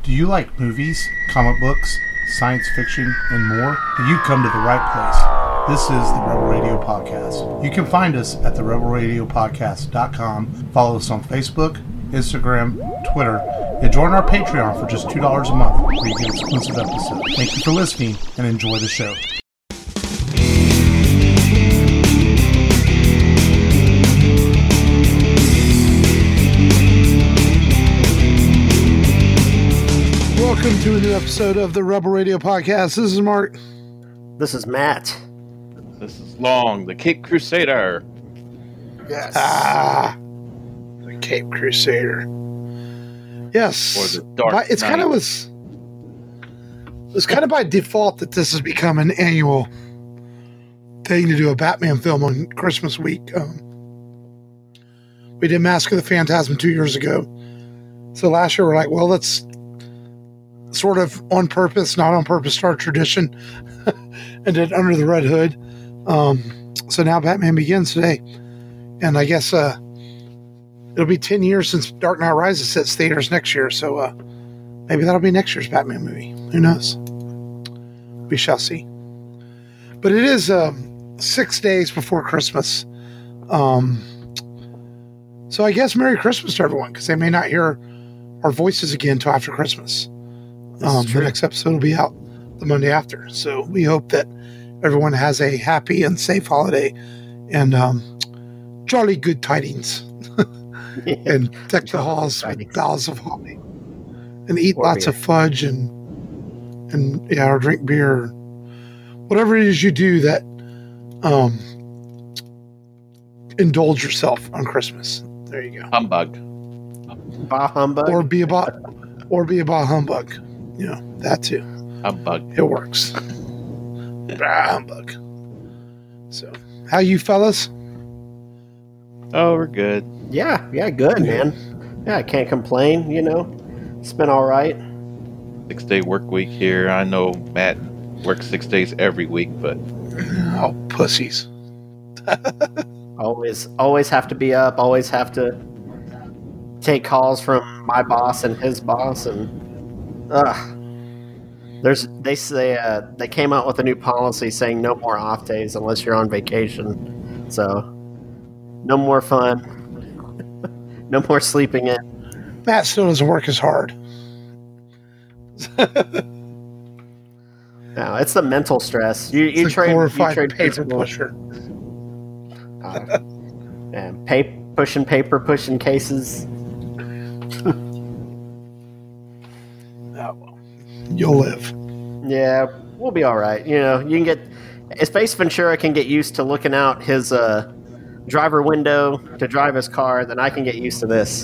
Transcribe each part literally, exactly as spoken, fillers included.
Do you like movies, comic books, science fiction, and more? Then you've come to the right place. This is the Rebel Radio Podcast. You can find us at the rebel radio podcast dot com. Follow us on Facebook, Instagram, Twitter, and join our Patreon for just two dollars a month where you get exclusive episodes. Thank you for listening and enjoy the show. Welcome to a new episode of the Rebel Radio Podcast. This is Mark. This is Matt. This is Long, the Cape Crusader. Yes. Ah, the Cape Crusader. Yes. Or the Dark By, it's Knight. kind of was. It's kind of by default that this has become an annual thing to do a Batman film on Christmas week. Um, we did Mask of the Phantasm two years ago. So last year we're like, well, let's sort of on purpose, not on purpose, start tradition and did Under the Red Hood. Um, so now Batman Begins today. And I guess uh, it'll be ten years since Dark Knight Rises hits theaters next year. So uh, maybe that'll be next year's Batman movie. Who knows? We shall see. But it is um, six days before Christmas. Um, so I guess Merry Christmas to everyone, because they may not hear our voices again until after Christmas. Um, the next episode will be out the Monday after. So we hope that everyone has a happy and safe holiday and um, jolly good tidings. And deck the halls with boughs of holly. And eat Or lots beer. of fudge and, and yeah, or drink beer. Whatever it is you do that um, indulge yourself on Christmas. There you go. Humbug. Bah humbug. Or be a bah, or be a bah humbug. You know, that too. Humbug. It works. Bah humbug. So, how you fellas? Oh, we're good. yeah, yeah, good, man. Yeah, I can't complain, you know. It's been all right. Six day work week here. I know Matt works six days every week, but Oh, pussies. Always, always have to be up. Always have to take calls from my boss and his boss, and ugh. There's they say uh, they came out with a new policy saying no more off days unless you're on vacation. So, no more fun. No more sleeping in. Matt still doesn't work as hard. No, it's the mental stress. You you It's a trade you glorified trade paper physical- pusher. Uh, and pay, pushing paper, pushing cases. Oh, well. You'll live. Yeah, we'll be all right. You know, you can get if Ace Ventura can get used to looking out his uh, driver window to drive his car, then I can get used to this.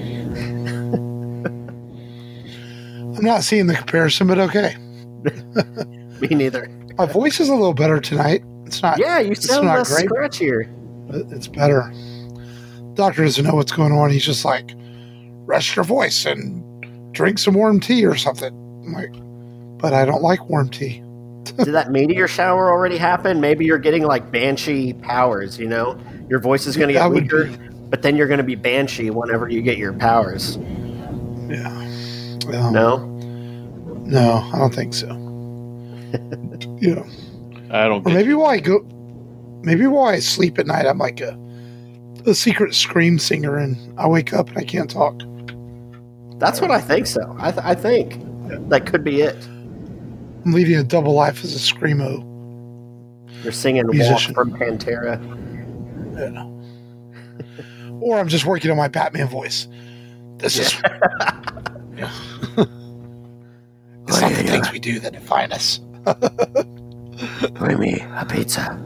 I'm not seeing the comparison, but okay. Me neither. My voice is a little better tonight. It's not. Yeah, you it's sound not less great, scratchier. but it's better. Doctor doesn't know what's going on. He's just like, rest your voice and drink some warm tea or something. I'm like, but I don't like warm tea. Did that meteor shower already happen? Maybe you're getting like banshee powers, you know? Your voice is going to That get would weaker, be- but then you're going to be banshee whenever you get your powers. Yeah. Um, No? No, I don't think so. You know, I don't or get maybe while I go, maybe while I sleep at night, I'm like a a secret scream singer, and I wake up and I can't talk. That's what I think so. I, th- I think that could be it. I'm leading a double life as a screamo. You're singing Musician. Walk from Pantera. Yeah. Or I'm just working on my Batman voice. This is Yeah. It's not the things we do that define us. Bring me a pizza.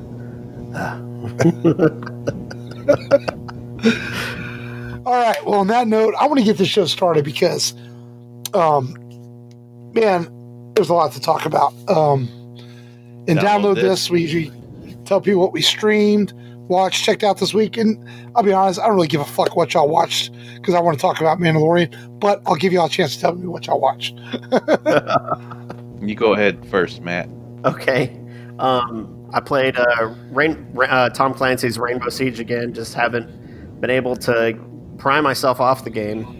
All right. Well, on that note, I want to get this show started because, um, man, there's a lot to talk about. Um, and download, Download this. this. We usually tell people what we streamed, watched, checked out this week. And I'll be honest, I don't really give a fuck what y'all watched because I want to talk about Mandalorian. But I'll give y'all a chance to tell me what y'all watched. You go ahead first, Matt. Okay. Um, I played uh, Rain, uh, Tom Clancy's Rainbow Siege again. Just haven't been able to pry myself off the game.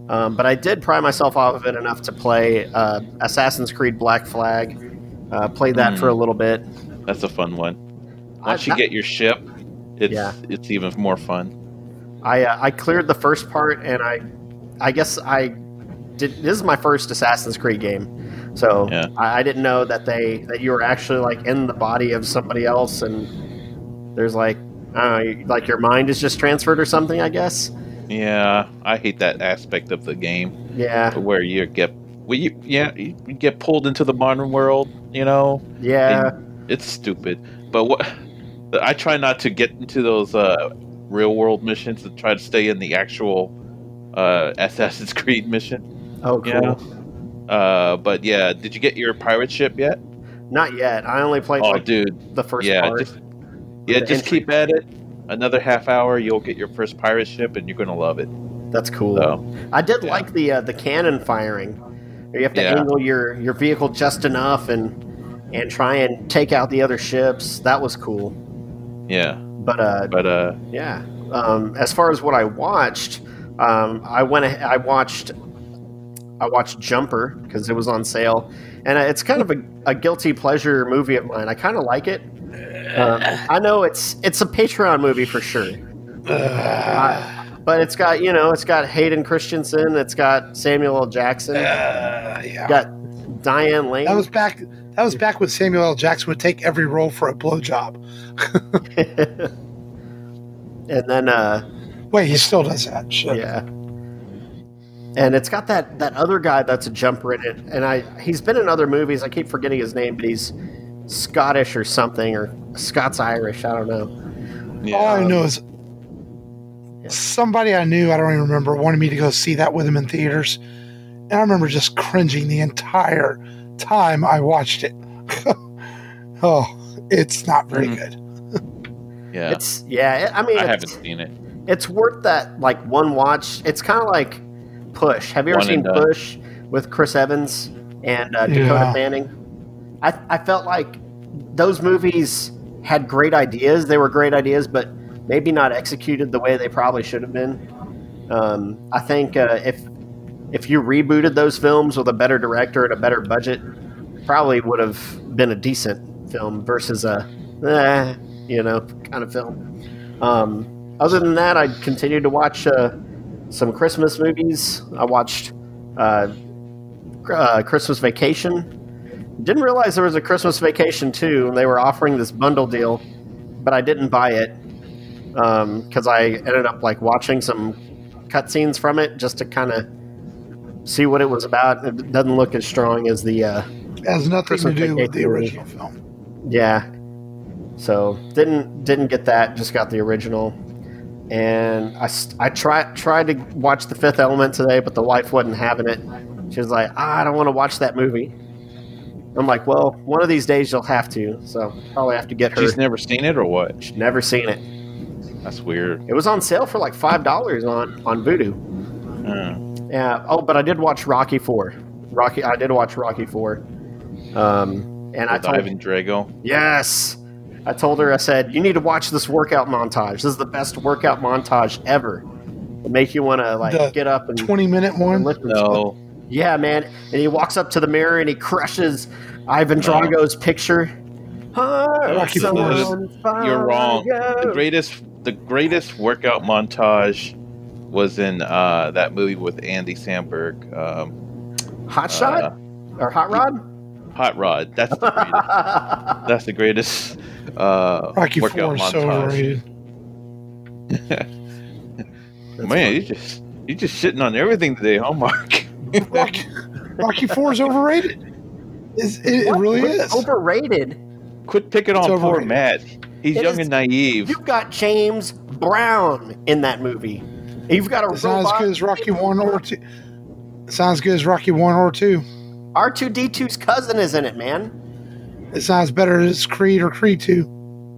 Um, but I did pry myself off of it enough to play uh, Assassin's Creed Black Flag. Uh, played that Mm. for a little bit. That's a fun one. Once I- you that- get your ship, it's Yeah. it's even more fun. I uh, I cleared the first part, and I I guess I did. This is my first Assassin's Creed game, so Yeah. I, I didn't know that they that you were actually like in the body of somebody else, and there's like I don't know, like your mind is just transferred or something. I guess. Yeah, I hate that aspect of the game Yeah, where you get well, you, yeah you get pulled into the modern world. You know, yeah, it's stupid. But what I try not to get into those uh, real world missions and try to stay in the actual uh, Assassin's Creed mission. oh cool. Yeah. Uh, but yeah, did you get your pirate ship yet? Not yet. I only played Oh, like dude, the first yeah, part. just yeah, The just entry. keep at it. Another half hour, you'll get your first pirate ship, and you're gonna love it. That's cool. So, I did yeah. like the uh, the cannon firing. Where you have to Yeah. angle your, your vehicle just enough and and try and take out the other ships. That was cool. yeah, But uh, but uh, yeah. Um, as far as what I watched, um, I went. ahe- I watched. I watched Jumper because it was on sale, and it's kind of a, a guilty pleasure movie of mine. I kind of like it. Um, I know it's it's a Patreon movie for sure. I- but it's got you know it's got Hayden Christensen, it's got Samuel L. Jackson, Uh, yeah. got Diane Lane. That was back. That was back when Samuel L. Jackson would take every role for a blowjob. and then uh, Wait, he still does that shit. yeah, and it's got that that other guy that's a jumper in it, and I he's been in other movies. I keep forgetting his name, but he's Scottish or something, or Scots Irish. I don't know. yeah. All I know is somebody I knew, I don't even remember, wanted me to go see that with him in theaters. And I remember just cringing the entire time I watched it. Oh, it's not very Mhm. good. yeah. It's yeah. It, I mean, I it's, haven't seen it. it's worth that like one watch. It's kind of like Push. Have you ever One seen and done. Push with Chris Evans and uh, Dakota Yeah. Fanning? I I felt like those movies had great ideas. They were great ideas, but maybe not executed the way they probably should have been. Um, I think uh, if if you rebooted those films with a better director and a better budget, probably would have been a decent film versus a eh, you know kind of film. Um, other than that, I continued to watch uh, some Christmas movies. I watched uh, uh, Christmas Vacation. Didn't realize there was a Christmas Vacation too. They were offering this bundle deal, but I didn't buy it because I ended up like watching some cutscenes from it just to kind of see what it was about. It doesn't look as strong as the uh, It has nothing Christmas to do with the Vacation. original film. yeah. So didn't didn't get that. Just got the original. And I, st- I tried tried to watch The Fifth Element today, but the wife wasn't having it. She was like, ah, I don't want to watch that movie. I'm like, well, one of these days you'll have to. So probably have to get her. She's never seen it or what? She's never seen it. That's weird. It was on sale for like five dollars on on Vudu. Uh, Yeah. Oh, but I did watch Rocky Four. Rocky. I did watch Rocky Four. Um, and I with told Ivan Drago. yes, I told her. I said you need to watch this workout montage. This is the best workout montage ever. It'll make you want to like The get up and twenty minute and one. lift and No, yeah, man. And he walks up to the mirror and he crushes Ivan Drago's picture. Rocky Hearts Four. on fire. you're wrong. The greatest, the greatest workout montage was in uh, that movie with Andy Samberg, um, Hot Shot uh, or Hot Rod? Hot Rod. That's the greatest. That's the greatest uh, Rocky workout Four is so montage. overrated. Man, you just you just shitting on everything today, huh, Mark? Rocky, Rocky Four is overrated. It's, it, it What? really What's is. overrated. Quit picking on It's poor overrated. Matt. He's It young is- and naive. You've got James Brown in that movie. You've got a It's not as robot. good as Rocky One or Two. It's not as good as Rocky One or Two. R two D two's cousin is in it, man. It's not as better as Creed or Creed Two.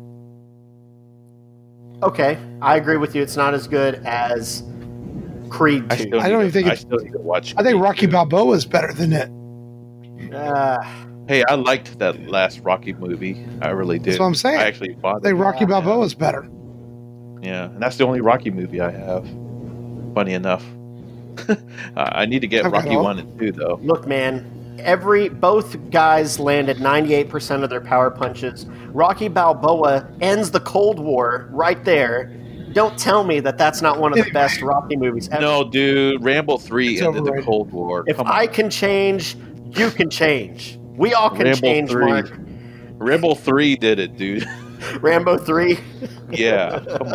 Okay, I agree with you. It's not as good as Creed I two. still, I need don't to- even think I it's- still need to watch. I think Creed Rocky two. Balboa is better than it. Uh, Hey, I liked that last Rocky movie. I really did. That's what I'm saying. I actually bought I think Rocky Yeah. Balboa is better. Yeah, and that's the only Rocky movie I have. Funny enough. I need to get I've got Rocky all- one and two though. Look, man. Every both guys landed ninety-eight percent of their power punches. Rocky Balboa ends the Cold War right there. Don't tell me that that's not one of the Anyway. best Rocky movies ever. No, dude, Rambo three It's ended the overrated. Cold War. If Come on. I can change, you can change. We all can Rambo change, three. Mark. Rambo three did it, dude. Rambo three. Yeah, come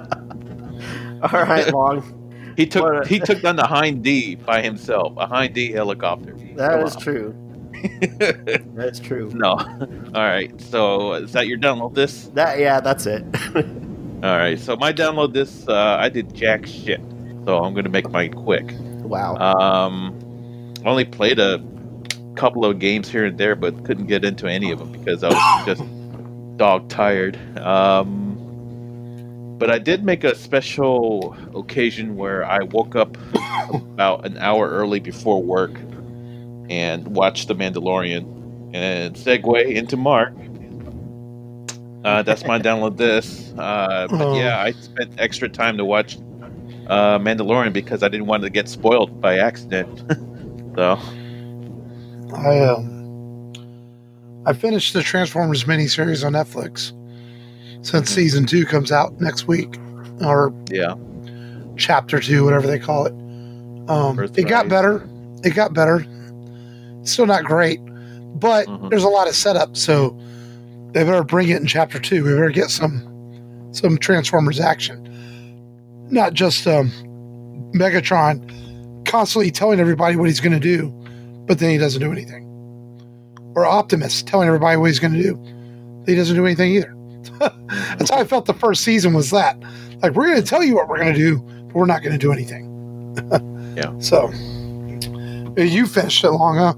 on. All right, Long. He took What a- he took down the Hind D by himself, a Hind D helicopter. That Come is on. true. That's true. No. All right. So is that your download this? That yeah, that's it. All right. So my download this, uh, I did jack shit. So I'm gonna make mine quick. Wow. Um, only played a couple of games here and there, but couldn't get into any of them because I was just dog tired. Um, but I did make a special occasion where I woke up about an hour early before work and watched The Mandalorian and segue into Mark. Uh, that's my download this. Uh, but Oh. yeah, I spent extra time to watch uh, Mandalorian because I didn't want to get spoiled by accident. So I um, I finished the Transformers miniseries on Netflix since season two comes out next week, or yeah, chapter two, whatever they call it. Um, Birthright. it got better. It got better. It's still not great, but Mhm. there's a lot of setup, so they better bring it in chapter two. We better get some some Transformers action, not just um, Megatron constantly telling everybody what he's going to do, but then he doesn't do anything. Or Optimus telling everybody what he's going to do. He doesn't do anything either. That's how I felt the first season was that. Like, we're going to tell you what we're going to do, but we're not going to do anything. Yeah. So, you finished it long, huh?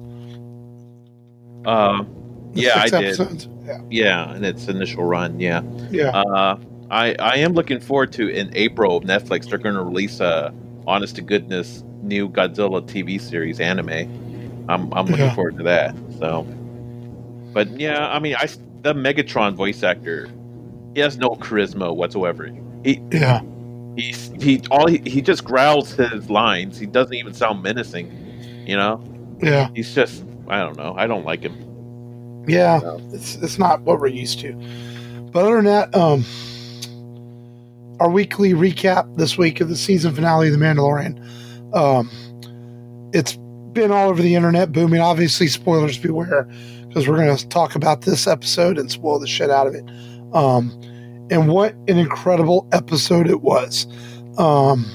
uh, The yeah, I six did. episodes? Yeah. Yeah, in its initial run, yeah. Yeah. Uh, I I am looking forward to in April Netflix. They're going to release a honest to goodness new Godzilla T V series anime. I'm I'm looking Yeah. forward to that. So, but yeah, I mean, I the Megatron voice actor, he has no charisma whatsoever. He Yeah. he he all he, he just growls his lines. He doesn't even sound menacing. You know, Yeah. he's just I don't know. I don't like him. Yeah. No. It's, it's not what we're used to. But other than that, um, our weekly recap this week of the season finale of The Mandalorian. Um, it's been all over the internet, booming. Obviously, spoilers beware, because we're going to talk about this episode and spoil the shit out of it. Um, and what an incredible episode it was. Um,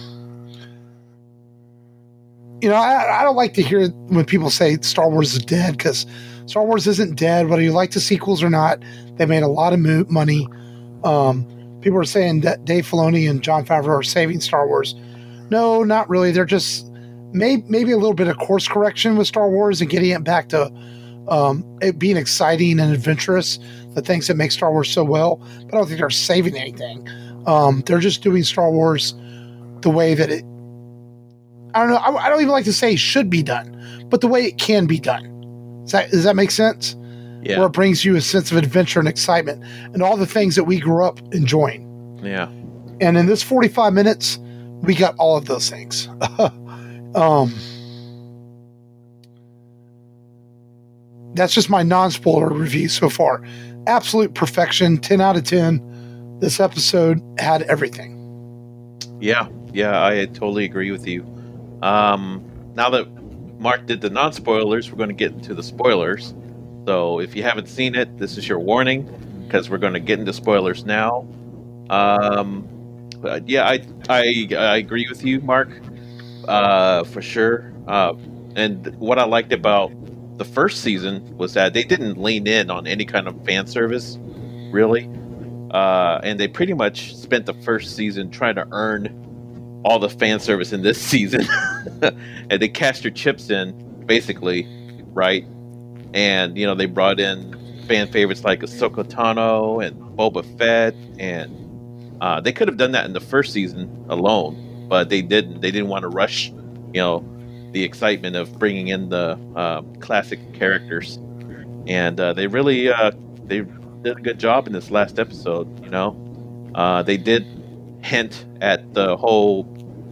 you know, I, I don't like to hear when people say Star Wars is dead, because Star Wars isn't dead, whether you like the sequels or not. They made a lot of mo- money. Um, people are saying that Dave Filoni and Jon Favreau are saving Star Wars. No, not really. They're just may- maybe a little bit of course correction with Star Wars and getting it back to um, it being exciting and adventurous, the things that make Star Wars so well. But I don't think they're saving anything. Um, they're just doing Star Wars the way that it, I don't know, I, I don't even like to say should be done, but the way it can be done. Does that, does that make sense? Yeah, Where it brings you a sense of adventure and excitement and all the things that we grew up enjoying. yeah, And in this forty-five minutes, we got all of those things. um, that's just my non-spoiler review so far. Absolute perfection, ten out of ten. This episode had everything. yeah, yeah. I totally agree with you. Um, now that Mark did the non-spoilers, we're going to get into the spoilers. So if you haven't seen it, this is your warning, because we're going to get into spoilers now. Um, but yeah, I, I I agree with you, Mark, uh, for sure. Uh, and what I liked about the first season was that they didn't lean in on any kind of fan service, really. Uh, and they pretty much spent the first season trying to earn all the fan service in this season. And they cashed their chips in, basically, right? And, you know, they brought in fan favorites like Ahsoka Tano and Boba Fett. And uh, they could have done that in the first season alone, but they didn't. They didn't want to rush, you know, the excitement of bringing in the uh, classic characters. And uh, they really, uh, they did a good job in this last episode, you know. Uh, they did hint at the whole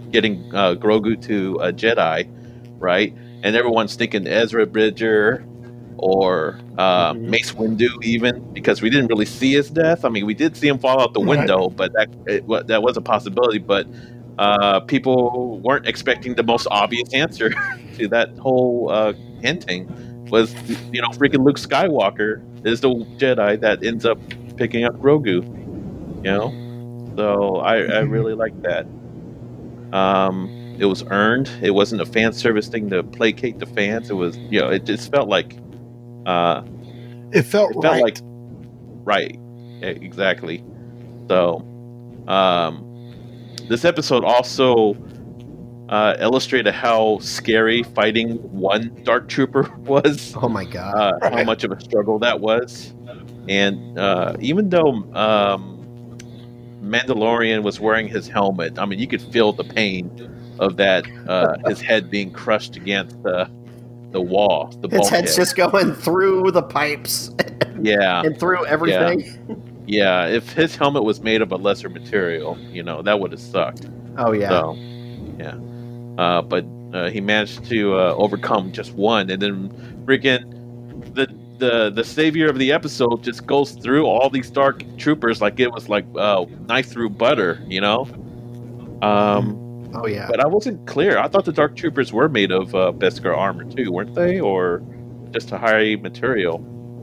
getting uh, Grogu to a Jedi, right? And everyone's thinking Ezra Bridger or uh, Mhm. Mace Windu, even because we didn't really see his death. I mean, we did see him fall out the Right. window, but that it, wa- that was a possibility. But uh, people weren't expecting the most obvious answer to that whole uh, hinting was, you know, freaking Luke Skywalker is the Jedi that ends up picking up Grogu. You know, so I, I really like that. Um, it was earned. It wasn't a fan service thing to placate the fans. It was, you know, it just felt like, uh, It felt, it felt right. like, right, e- exactly. So, um, this episode also uh, illustrated how scary fighting one Dark Trooper was. Oh my god. Uh, how Right. much of a struggle that was, and uh, even though um, Mandalorian was wearing his helmet, I mean, you could feel the pain of that, uh, his head being crushed against the the wall, the Its bulkhead. head's just going through the pipes Yeah, and through everything. yeah. If his helmet was made of a lesser material, you know, that would have sucked. Oh yeah. So, yeah. Uh, but uh, he managed to uh, overcome just one, and then freaking the the the savior of the episode just goes through all these dark troopers like it was like uh, knife through butter, you know. Um, Oh yeah. but I wasn't clear. I thought the dark troopers were made of uh, Beskar armor too, weren't they, or just a high material?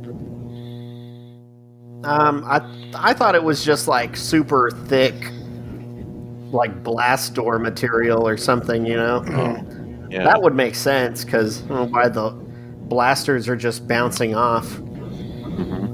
Um, I I thought it was just like super thick, like blast door material or something. You know, Oh, Yeah. that would make sense because why the blasters are just bouncing off. Mhm.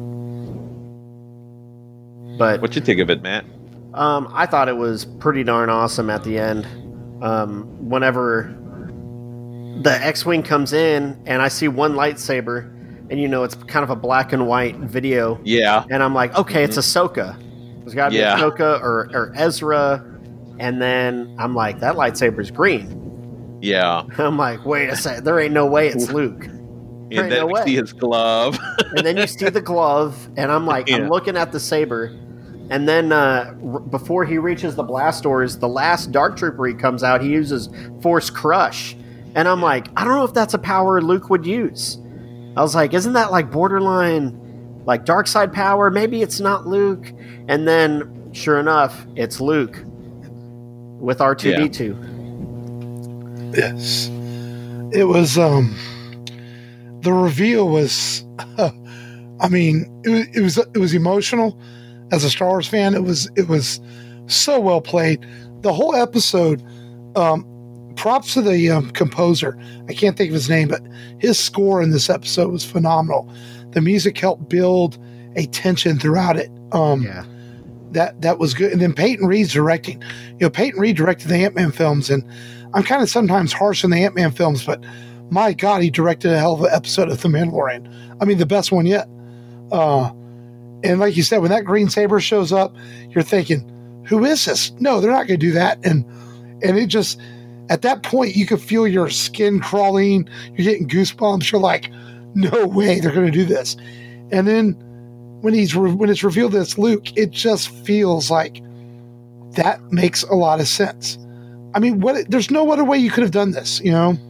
But What you think of it, Matt? um, I thought it was pretty darn awesome at the end. Um, whenever the X-wing comes in and I see one lightsaber, and you know it's kind of a black and white video. Yeah. And I'm like, okay, it's Ahsoka. There's got to Yeah. be Ahsoka or, or Ezra. And then I'm like, that lightsaber's green. Yeah. I'm like, wait a second. There ain't no way it's Luke. There And ain't then no we way. see his glove. And then you see the glove, and I'm like, Yeah. I'm looking at the saber. And then uh, r- before he reaches the blast doors, the last Dark Trooper he comes out, he uses Force Crush. And I'm like, I don't know if that's a power Luke would use. I was like, isn't that like borderline, like dark side power? Maybe it's not Luke. And then, sure enough, it's Luke with R two D two. yes. It was, um, the reveal was, I mean, it was, it was, it was emotional. As a Star Wars fan, it was, it was so well played. The whole episode, um, props to the um, composer. I can't think of his name, but his score in this episode was phenomenal. The music helped build a tension throughout it. Um, Yeah. that that was good. And then Peyton Reed's directing. You know, Peyton Reed directed the Ant-Man films, and I'm kind of sometimes harsh on the Ant-Man films, but my God, he directed a hell of an episode of The Mandalorian. I mean, the best one yet. Uh, and like you said, when that green saber shows up, you're thinking, who is this? No, they're not going to do that. And and it just, at that point, you could feel your skin crawling. You're getting goosebumps. You're like, no way they're going to do this. And then when he's re- when it's revealed that it's Luke, it just feels like that makes a lot of sense. I mean, what? There's no other way you could have done this, you know,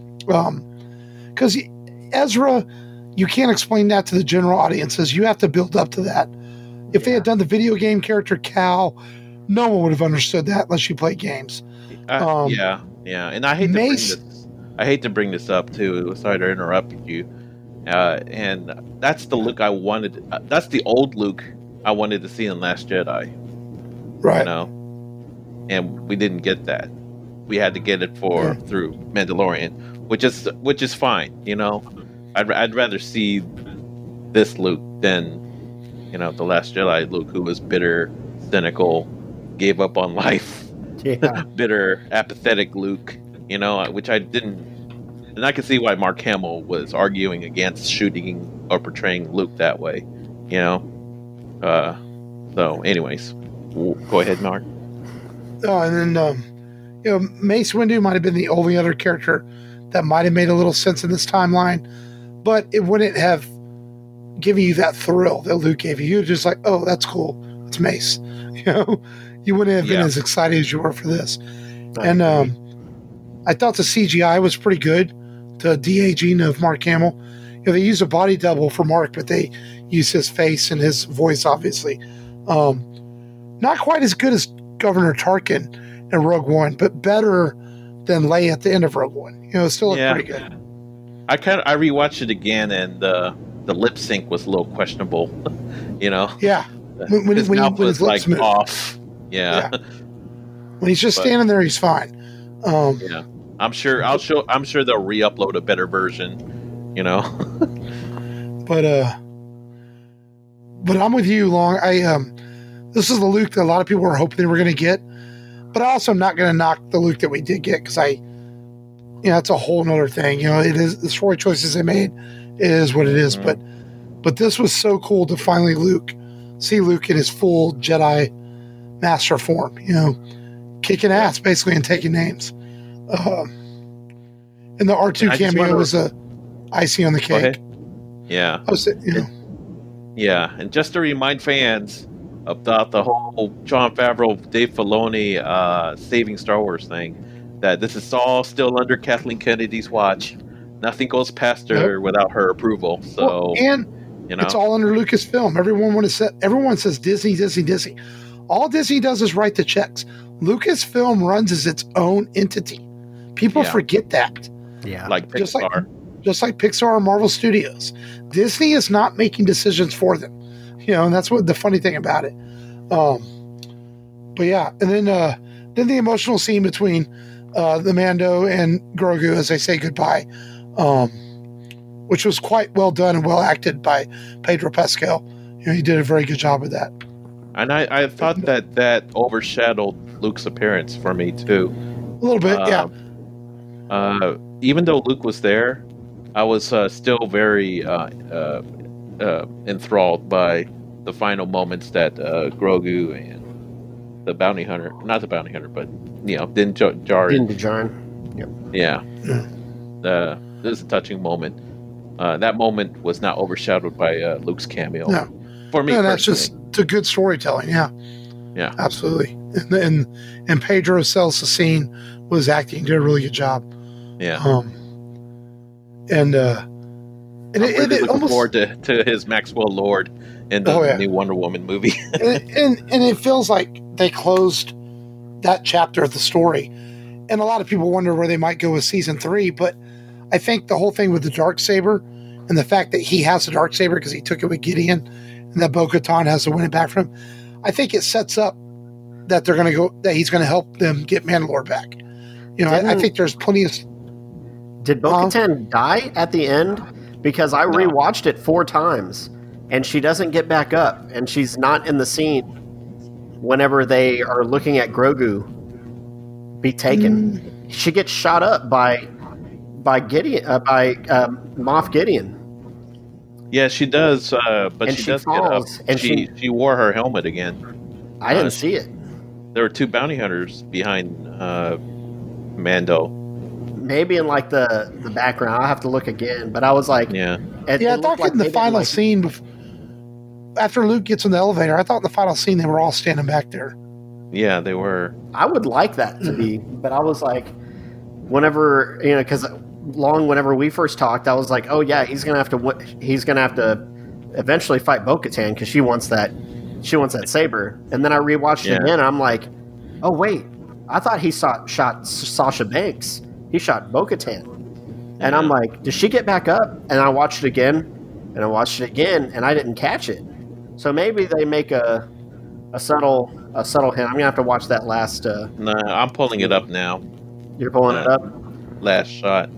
because um, Ezra, you can't explain that to the general audiences. You have to build up to that. If they had done the video game character Cal, no one would have understood that unless you play games. I, Um, yeah, yeah, and I hate Mace- to bring this. I hate to bring this up too. Sorry to interrupt you. Uh, and that's the Luke I wanted. Uh, that's the old Luke I wanted to see in Last Jedi. Right. You know, and we didn't get that. We had to get it for Yeah. through Mandalorian, which is which is fine. You know, I'd I'd rather see this Luke than, you know, the Last Jedi Luke, who was bitter, cynical, gave up on life. Yeah. Bitter, apathetic Luke, you know, which I didn't, and I can see why Mark Hamill was arguing against shooting or portraying Luke that way, you know. Uh, so, anyways, w- go ahead, Mark. Oh, and then um, you know, Mace Windu might have been the only other character that might have made a little sense in this timeline, but it wouldn't have given you that thrill that Luke gave you. You're just like, oh, that's cool. It's Mace. You know, you wouldn't have been Yeah. as excited as you were for this. I And agree. um, I thought the C G I was pretty good. The de-aging of Mark Hamill. You know, they use a body double for Mark, but they use his face and his voice, obviously. Um, not quite as good as Governor Tarkin in Rogue One, but better than Leia at the end of Rogue One. You know, it still looked Yeah. pretty good. I kind of I rewatched it again, and uh, the lip sync was a little questionable. You know, Yeah. When, when, his when, he, mouth when his was lips like move. off. Yeah, Yeah. When he's just But- standing there, he's fine. Um, yeah. I'm sure. I'll show. I'm sure they'll re-upload a better version. You know. But uh, but I'm with you, Long. I um, this is the Luke that a lot of people were hoping they were going to get, but I also am not going to knock the Luke that we did get because I, you know, it's a whole nother thing. You know, it is the story choices they made is what it is. Mhm. But but this was so cool to finally Luke see Luke in his full Jedi master form. You know, kicking ass basically and taking names. Um, and the R two I just cameo wanna- was a icing on the Go cake. ahead. Yeah. I was, you know, Yeah, and just to remind fans about the whole Jon Favreau, Dave Filoni uh, saving Star Wars thing, that this is all still under Kathleen Kennedy's watch. Nothing goes past her without her approval. So, well, and you know, it's all under Lucasfilm. Everyone want to set. Everyone says Disney, Disney, Disney. All Disney does is write the checks. Lucasfilm runs as its own entity. People Yeah. forget that. Yeah. like just like- Pixar. Just like Pixar or Marvel Studios, Disney is not making decisions for them. You know, and that's what the funny thing about it. Um, but yeah, and then uh, then the emotional scene between uh, the Mando and Grogu as they say goodbye, um, which was quite well done and well acted by Pedro Pascal. You know, he did a very good job of that. And I, I thought that that overshadowed Luke's appearance for me too. A little bit, yeah. Um, Uh, even though Luke was there, I was uh, still very uh, uh, uh, enthralled by the final moments that uh, Grogu and the bounty hunter, not the bounty hunter, but, you know, Din Jar- Djarin. Din Djarin. Yeah. Yeah. Uh, this is a touching moment. Uh, that moment was not overshadowed by uh, Luke's cameo. No. For me, And that's personally. just to good storytelling, yeah. Yeah. Absolutely. And and, and Pedro Celsa was acting, did a really good job. Yeah. Um, and uh, and I'm it, really it, it looking almost forward to, to his Maxwell Lord in the Oh, yeah. new Wonder Woman movie. and, and and it feels like they closed that chapter of the story. And a lot of people wonder where they might go with season three, but I think the whole thing with the Darksaber and the fact that he has the Darksaber because he took it with Gideon and that Bo-Katan has to win it back from him, I think it sets up that they're going to go, that he's going to help them get Mandalore back. You know, I, I Didn't- think there's plenty of, Did Bo-Katan die at the end? Because I No. rewatched it four times, and she doesn't get back up, and she's not in the scene whenever they are looking at Grogu be taken. She gets shot up by by Gideon, uh, by um, Moff Gideon. Yeah, she does, uh, but And she, she does get up. falls, and she, she- she wore her helmet again. I didn't Uh, see it. There were two bounty hunters behind uh, Mando. Maybe in like the the background. I'll have to look again. But I was like, Yeah, it, yeah, I it thought looked like in the they didn't, final like- scene, bef- after Luke gets in the elevator, I thought in the final scene they were all standing back there. yeah, they were. I would like that to be, but I was like, whenever you know, because long whenever we first talked, I was like, oh yeah, he's gonna have to, wi- he's gonna have to eventually fight Bo-Katan because she wants that, she wants that saber. And then I rewatched Yeah. it again, and I'm like, oh wait, I thought he saw, shot Sasha Banks. He shot Bo-Katan, and I'm Yeah. like, did she get back up? And I watched it again, and I watched it again, and I didn't catch it. So maybe they make a a subtle a subtle hint. I'm gonna have to watch that last. Uh, Nah, I'm pulling it up now. you're pulling it Yeah. up. Last shot.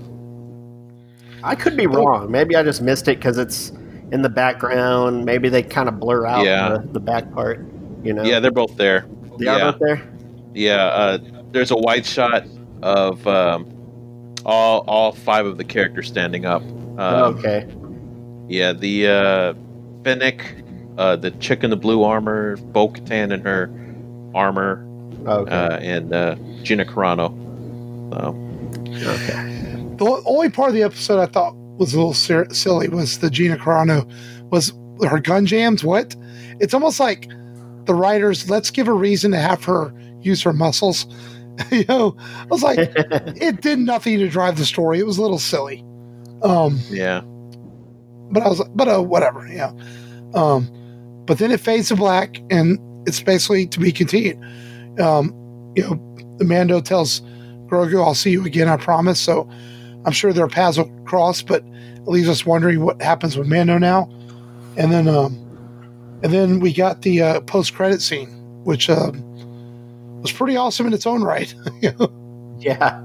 I could be wrong. Maybe I just missed it because it's in the background. Maybe they kind of blur out Yeah. the, the back part. You know. Yeah, they're both there. They are yeah, both there. yeah. Uh, there's a wide shot of um, all all five of the characters standing up. Um, okay. Yeah, the uh, Fennec, uh, the chick in the blue armor, Bo-Katan in her armor, Okay. uh, and uh, Gina Carano. So, okay. The o- only part of the episode I thought was a little ser- silly was the Gina Carano was her gun jams. What? It's almost like the writers, let's give a reason to have her use her muscles. you know, I was like, it did nothing to drive the story. It was a little silly. Um, Yeah. but I was like, but uh, whatever, you know. Um, but then it fades to black, and it's basically to be continued. Um, you know, the Mando tells Grogu, "I'll see you again, I promise." So I'm sure their paths will cross, but it leaves us wondering what happens with Mando now. And then, um, and then we got the uh, post-credit scene, which uh, was pretty awesome in its own right. You know? Yeah.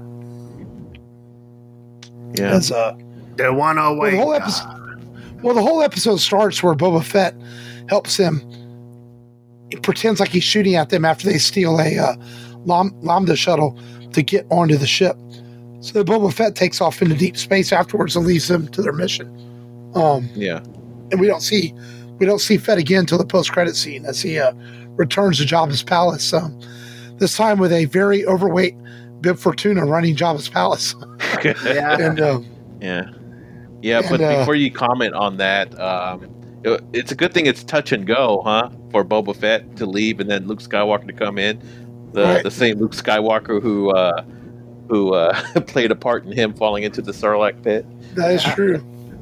Yeah. As, uh, The one well, the whole episode, well, the whole episode starts where Boba Fett helps him. He pretends like he's shooting at them after they steal a uh, Lam- Lambda shuttle to get onto the ship. So Boba Fett takes off into deep space afterwards and leaves them to their mission. Um, Yeah. and we don't see we don't see Fett again until the post credit scene as he uh, returns to Jabba's palace. Um, this time with a very overweight Bib Fortuna running Jabba's palace. Yeah. and uh, Yeah. Yeah, And, but uh, before you comment on that, um, it, it's a good thing it's touch and go, huh? For Boba Fett to leave and then Luke Skywalker to come in. The Right. the same Luke Skywalker who uh, who uh, played a part in him falling into the Sarlacc pit. that is true.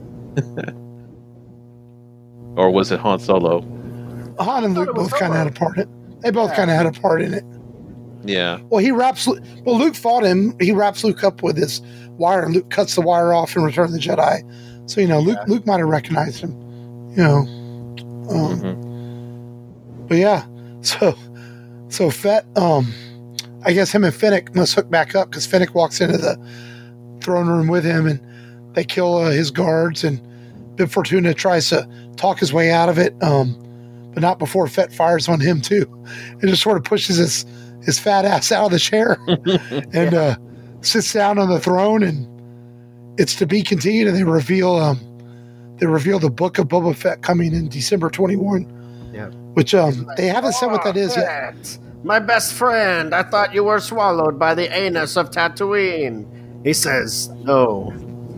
Or was it Han Solo? Han and Luke it was both kind of Solo. had a part in it. They both Yeah. kind of had a part in it. Yeah. Well, he wraps. Well, Luke fought him. He wraps Luke up with his wire, and Luke cuts the wire off in Return of the Jedi. So you know, Luke Yeah. Luke might have recognized him. You know, um, hmm but yeah. So so Fett. Um, I guess him and Fennec must hook back up because Fennec walks into the throne room with him, and they kill uh, his guards. And Bib Fortuna tries to talk his way out of it, um, but not before Fett fires on him too, and just sort of pushes his his fat ass out of the chair and uh, sits down on the throne. And it's to be continued. And they reveal um, they reveal the book of Boba Fett coming in December twenty-first. Yeah. Which um, they haven't said what that Oh, is yet. Fett, my best friend, I thought you were swallowed by the anus of Tatooine. He says, no.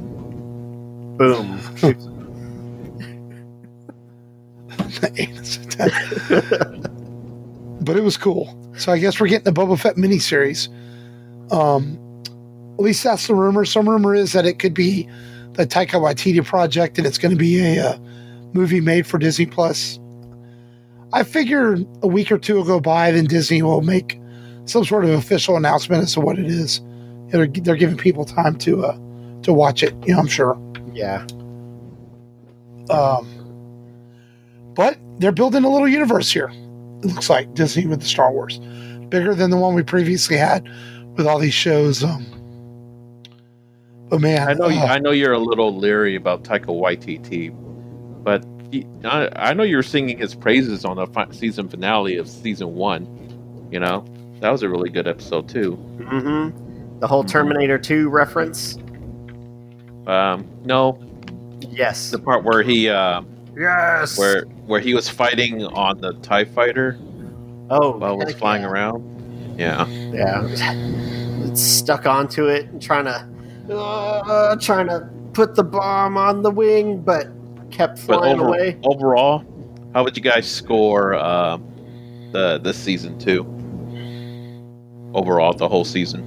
Boom. But it was cool. So I guess we're getting a Boba Fett miniseries. Um, at least that's the rumor. Some rumor is that it could be the Taika Waititi project, and it's going to be a, uh movie made for Disney Plus. I figure a week or two will go by, then Disney will make some sort of official announcement as to what it is. You know, they're, they're giving people time to uh, to watch it. You know, I'm sure. Yeah. Um, but they're building a little universe here. It looks like Disney with the Star Wars, bigger than the one we previously had with all these shows. Um, but man, I know you, uh, I know you're a little leery about Taika Waititi, but he, I, I know you're singing his praises on the fi- season finale of season one. You know, that was a really good episode too. Mm-hmm. The whole Terminator two reference. Um, no, Yes. the part where he uh, Yes. where where he was fighting on the TIE fighter Oh, while it was heck flying yeah. around. Yeah. Yeah. It's stuck onto it and trying to uh, trying to put the bomb on the wing, but kept But flying over, away. overall, how would you guys score uh, the this season two? Overall, the whole season.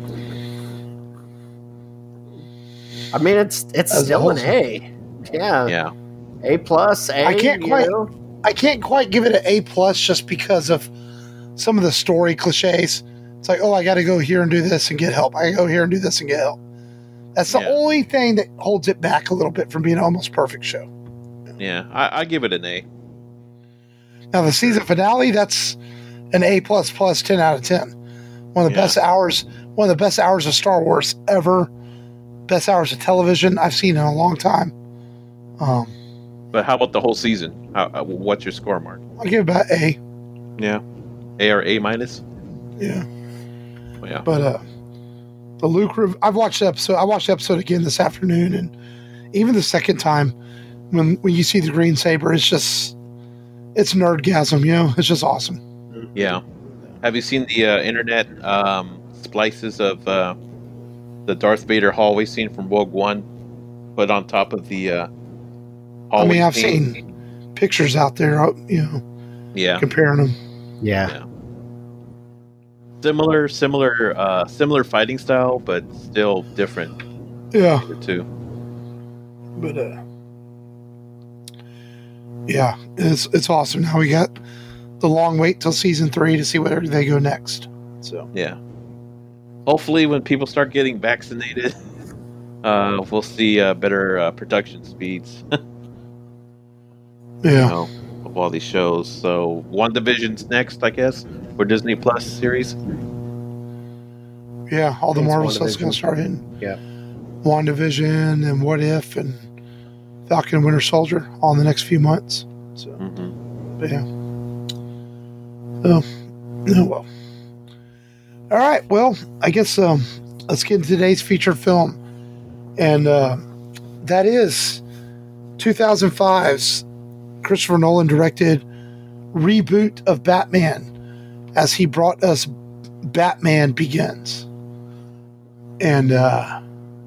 I mean, it's it's As a still whole an A. Yeah. Yeah. A plus. A. I can't you quite- know? I can't quite give it an A plus just because of some of the story cliches. It's like, oh, I got to go here and do this and get help. I go here and do this and get help. That's the Yeah. only thing that holds it back a little bit from being an almost perfect show. Yeah. I, I give it an A. Now the season finale, that's an A plus plus, ten out of ten. One of the Yeah. best hours, one of the best hours of Star Wars ever. Best hours of television I've seen in a long time. Um, But how about the whole season? How, uh, what's your score, Mark? I'll give it about A. Yeah. A or A minus? Yeah. Oh, yeah. But uh, the Luke, rev- I've watched the episode. I watched the episode again this afternoon, and even the second time, when when you see the green saber, it's just it's nerdgasm. You know, it's just awesome. Yeah. Have you seen the uh, internet um, splices of uh, the Darth Vader hallway scene from Rogue One put on top of the uh, I hallway mean, I've scene? seen pictures out there, uh, you know, Yeah. comparing them. Yeah. Yeah. similar, similar, uh, similar fighting style, but still different. Yeah, The two. but uh, yeah, it's it's awesome. Now we got the long wait till season three to see where they go next. So Yeah. Hopefully, when people start getting vaccinated, uh, we'll see uh, better uh, production speeds. yeah, You know, of all these shows. So, WandaVision's next, I guess, for Disney Plus series. yeah, all the It's Marvel stuff's WandaVision. gonna start in. Yeah. WandaVision and What If and Falcon and Winter Soldier all in the next few months. So, Hmm. but yeah. Oh, oh well. All right. Well, I guess um, let's get into today's featured film, and uh, that is two thousand five's Christopher Nolan directed reboot of Batman, as he brought us Batman Begins, and uh,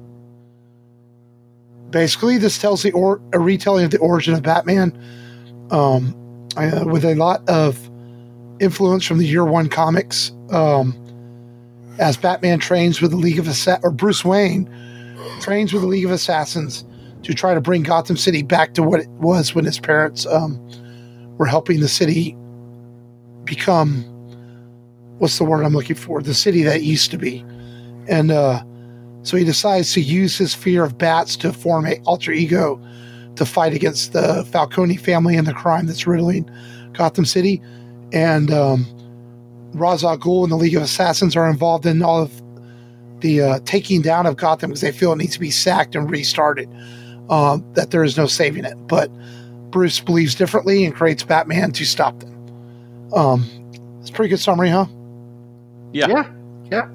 basically this tells the or- a retelling of the origin of Batman, um, uh, with a lot of influence from the Year One comics. Um, as Batman trains with the League of Assassins, or Bruce Wayne trains with the League of Assassins to try to bring Gotham City back to what it was when his parents um, were helping the city become, what's the word I'm looking for? The city that it used to be. And uh, so he decides to use his fear of bats to form an alter ego to fight against the Falcone family and the crime that's riddling Gotham City. And um, Ra's al Ghul and the League of Assassins are involved in all of the uh, taking down of Gotham because they feel it needs to be sacked and restarted, uh, that there is no saving it. But Bruce believes differently and creates Batman to stop them. Um, it's a pretty good summary, huh? Yeah. Yeah. Yeah.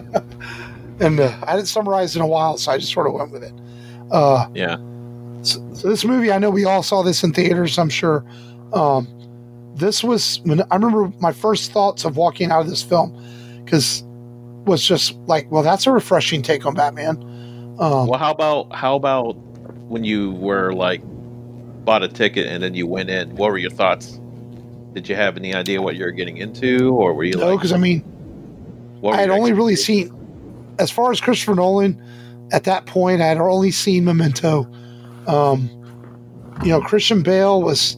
And uh, I didn't summarize in a while, so I just sort of went with it. Uh, Yeah. so, so this movie, I know we all saw this in theaters, I'm sure. Um, this was when I remember my first thoughts of walking out of this film, because was just like, well, that's a refreshing take on Batman. Um, Well, how about how about when you were like bought a ticket and then you went in? What were your thoughts? Did you have any idea what you were getting into, or were you no, like? because I mean, What were I had your only really expectations? seen, as far as Christopher Nolan, at that point, I had only seen Memento. Um, you know, Christian Bale was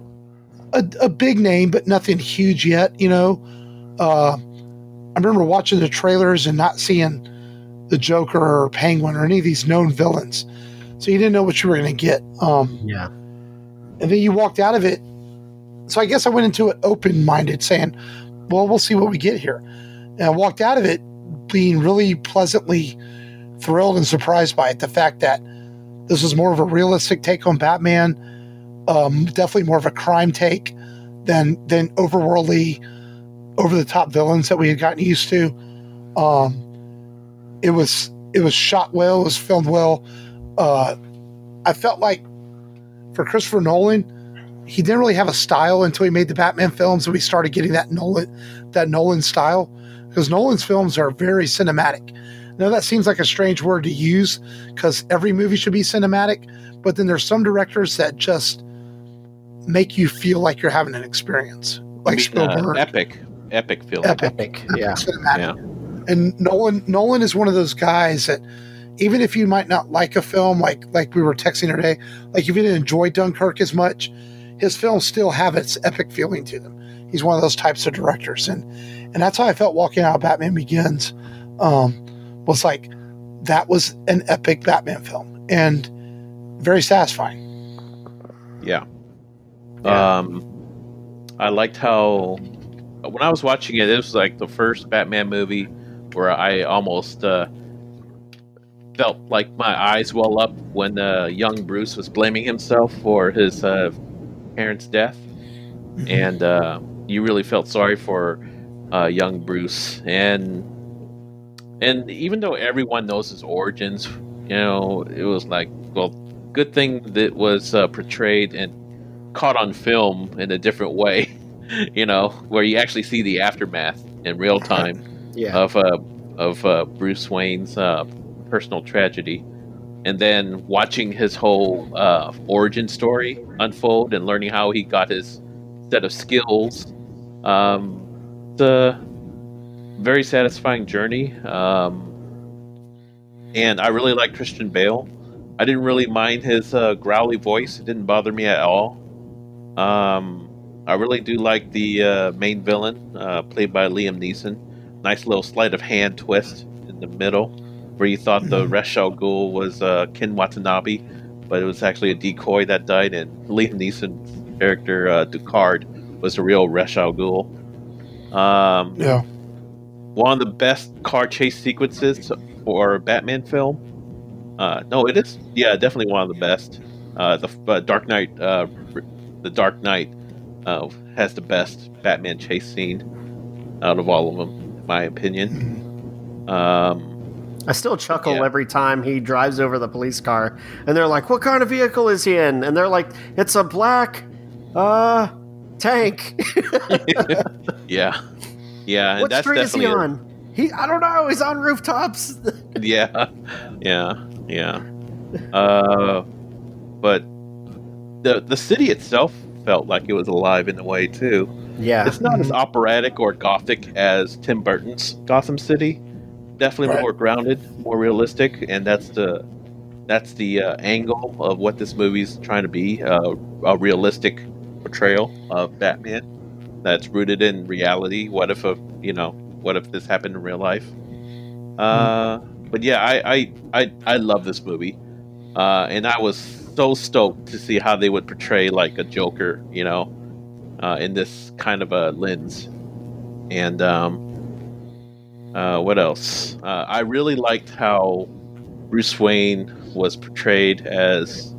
a, a big name, but nothing huge yet. You know, uh, I remember watching the trailers and not seeing the Joker or Penguin or any of these known villains, so you didn't know what you were going to get. Um, Yeah. and then you walked out of it. So I guess I went into it open-minded, saying, "Well, we'll see what we get here." And I walked out of it being really pleasantly thrilled and surprised by it. The fact that this was more of a realistic take on Batman, um, definitely more of a crime take than than overworldly, over-the-top villains that we had gotten used to. Um, it was it was shot well, it was filmed well. Uh, I felt like for Christopher Nolan, he didn't really have a style until he made the Batman films, and we started getting that Nolan that Nolan style, because Nolan's films are very cinematic. Now that seems like a strange word to use because every movie should be cinematic, but then there's some directors that just make you feel like you're having an experience, I like mean, uh, Spielberg. epic, epic film. Epic. Epic. Yeah. Cinematic. Yeah. And Nolan Nolan is one of those guys that even if you might not like a film, like like we were texting today, like if you didn't enjoy Dunkirk as much, his films still have its epic feeling to them. He's one of those types of directors, and and that's how I felt walking out of Batman Begins. Um, was like that was an epic Batman film and very satisfying. Yeah. Yeah. Um, I liked how when I was watching it, it was like the first Batman movie where I almost uh, felt like my eyes well up when uh, young Bruce was blaming himself for his uh, parents' death, and uh, you really felt sorry for uh, young Bruce. And and even though everyone knows his origins, you know, it was like, well, good thing that was uh, portrayed and caught on film in a different way, you know, where you actually see the aftermath in real time Yeah. of uh, of uh, Bruce Wayne's uh, personal tragedy, and then watching his whole uh, origin story unfold and learning how he got his set of skills. Um, the very satisfying journey. Um, and I really like Christian Bale. I didn't really mind his uh, growly voice; it didn't bother me at all. Um, I really do like the uh, main villain, uh, played by Liam Neeson. Nice little sleight of hand twist in the middle, where you thought the Ra's al Ghul was uh, Ken Watanabe, but it was actually a decoy that died, and Liam Neeson's character uh, Ducard was the real Ra's al Ghul. Um, Yeah. One of the best car chase sequences for a Batman film. Uh, no, it is. Yeah, definitely one of the best. Uh, the uh, Dark Knight, uh, the Dark Knight, uh, has the best Batman chase scene out of all of them, in my opinion. Um, I still chuckle Yeah. every time he drives over the police car, and they're like, "What kind of vehicle is he in?" And they're like, "It's a black, uh, tank." yeah, yeah. and What that's street is he definitely a- on? He, I don't know. He's on rooftops. yeah, yeah, yeah. Uh, but the the city itself felt like it was alive in a way too. Yeah, It's not as operatic or gothic as Tim Burton's Gotham City. Definitely Right. more grounded, more realistic, and that's the that's the uh, angle of what this movie's trying to be, uh, a realistic portrayal of Batman that's rooted in reality. What if a you know what if this happened in real life? Uh, but yeah, I, I I I love this movie, uh, and I was so stoked to see how they would portray like a Joker, you know, uh, in this kind of a lens. And um, uh, what else? Uh, I really liked how Bruce Wayne was portrayed as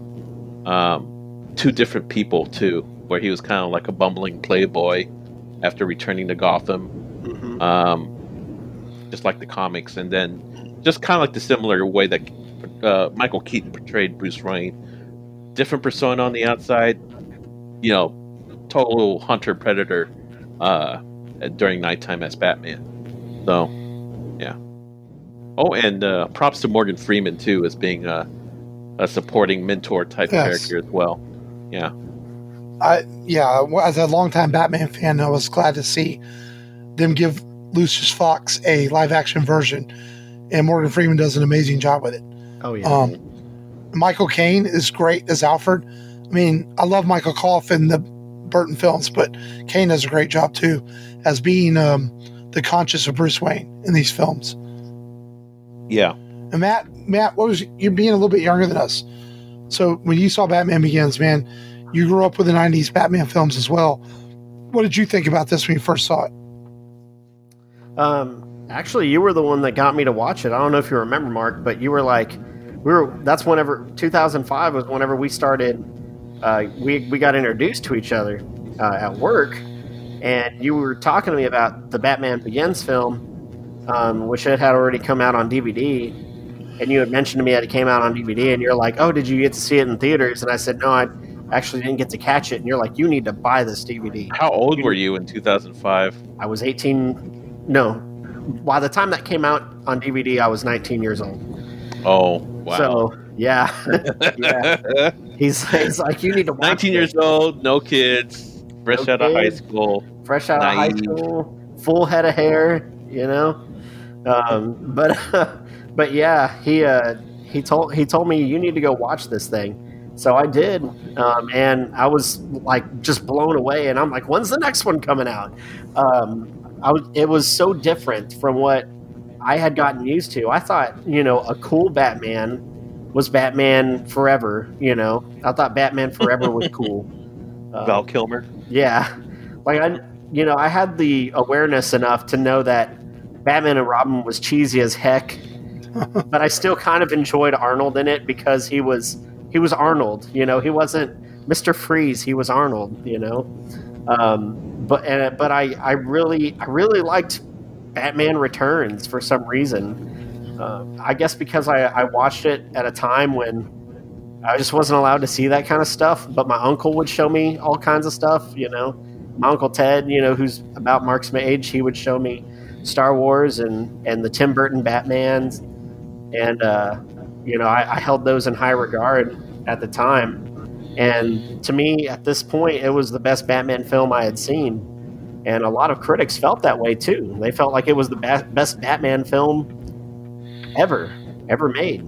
um, two different people too, where he was kind of like a bumbling playboy after returning to Gotham, Mhm. um, just like the comics, and then just kind of like the similar way that uh, Michael Keaton portrayed Bruce Wayne. Different persona on the outside, you know, total hunter predator uh, during nighttime as Batman. So, yeah. Oh, and uh, props to Morgan Freeman too, as being a, a supporting mentor type Yes. character as well. Yeah, I yeah, as a longtime Batman fan, I was glad to see them give Lucius Fox a live action version, and Morgan Freeman does an amazing job with it. Oh yeah. Um, Michael Caine is great as Alfred. I mean, I love Michael Koff in the Burton films, but Caine does a great job too as being um, the conscience of Bruce Wayne in these films. yeah. And Matt, Matt, what was you being a little bit younger than us? So when you saw Batman Begins, man, you grew up with the nineties Batman films as well. What did you think about this when you first saw it? Um, actually, you were the one that got me to watch it. I don't know if you remember, Mark, but you were like, we were. That's whenever two thousand five was whenever we started. Uh, we we got introduced to each other uh, at work, and you were talking to me about the Batman Begins film, um, which it had already come out on D V D, and you had mentioned to me that it came out on D V D, and you're like, "Oh, did you get to see it in theaters?" And I said, "No, I actually didn't get to catch it." And you're like, "You need to buy this D V D." How old were you in two thousand five? I was eighteen. No, by the time that came out on D V D, I was nineteen years old. Oh, wow. So yeah, yeah. He's, he's like, you need to watch nineteen it. years old, no kids, fresh No out of high kids. school. fresh out of high naive. school, full head of hair, you know. Um, but but yeah, he uh, he told he told me you need to go watch this thing. So I did, um, and I was like just blown away. And I'm like, when's the next one coming out? Um, I was, it was so different from what I had gotten used to. I thought, you know, a cool Batman was Batman Forever. You know, I thought Batman Forever was cool. Uh, Val Kilmer. yeah, like I, you know, I had the awareness enough to know that Batman and Robin was cheesy as heck, but I still kind of enjoyed Arnold in it because he was he was Arnold. You know, he wasn't Mister Freeze. He was Arnold. You know, um, but and, but I I really I really liked Batman Returns for some reason. Uh, I guess because I, I watched it at a time when I just wasn't allowed to see that kind of stuff, but my uncle would show me all kinds of stuff, you know. My Uncle Ted, you know, who's about Mark's age, he would show me Star Wars and, and the Tim Burton Batmans. And, uh, you know, I, I held those in high regard at the time. And to me, at this point, it was the best Batman film I had seen. and a lot of critics felt that way too. They felt like it was the ba- best Batman film ever, ever made.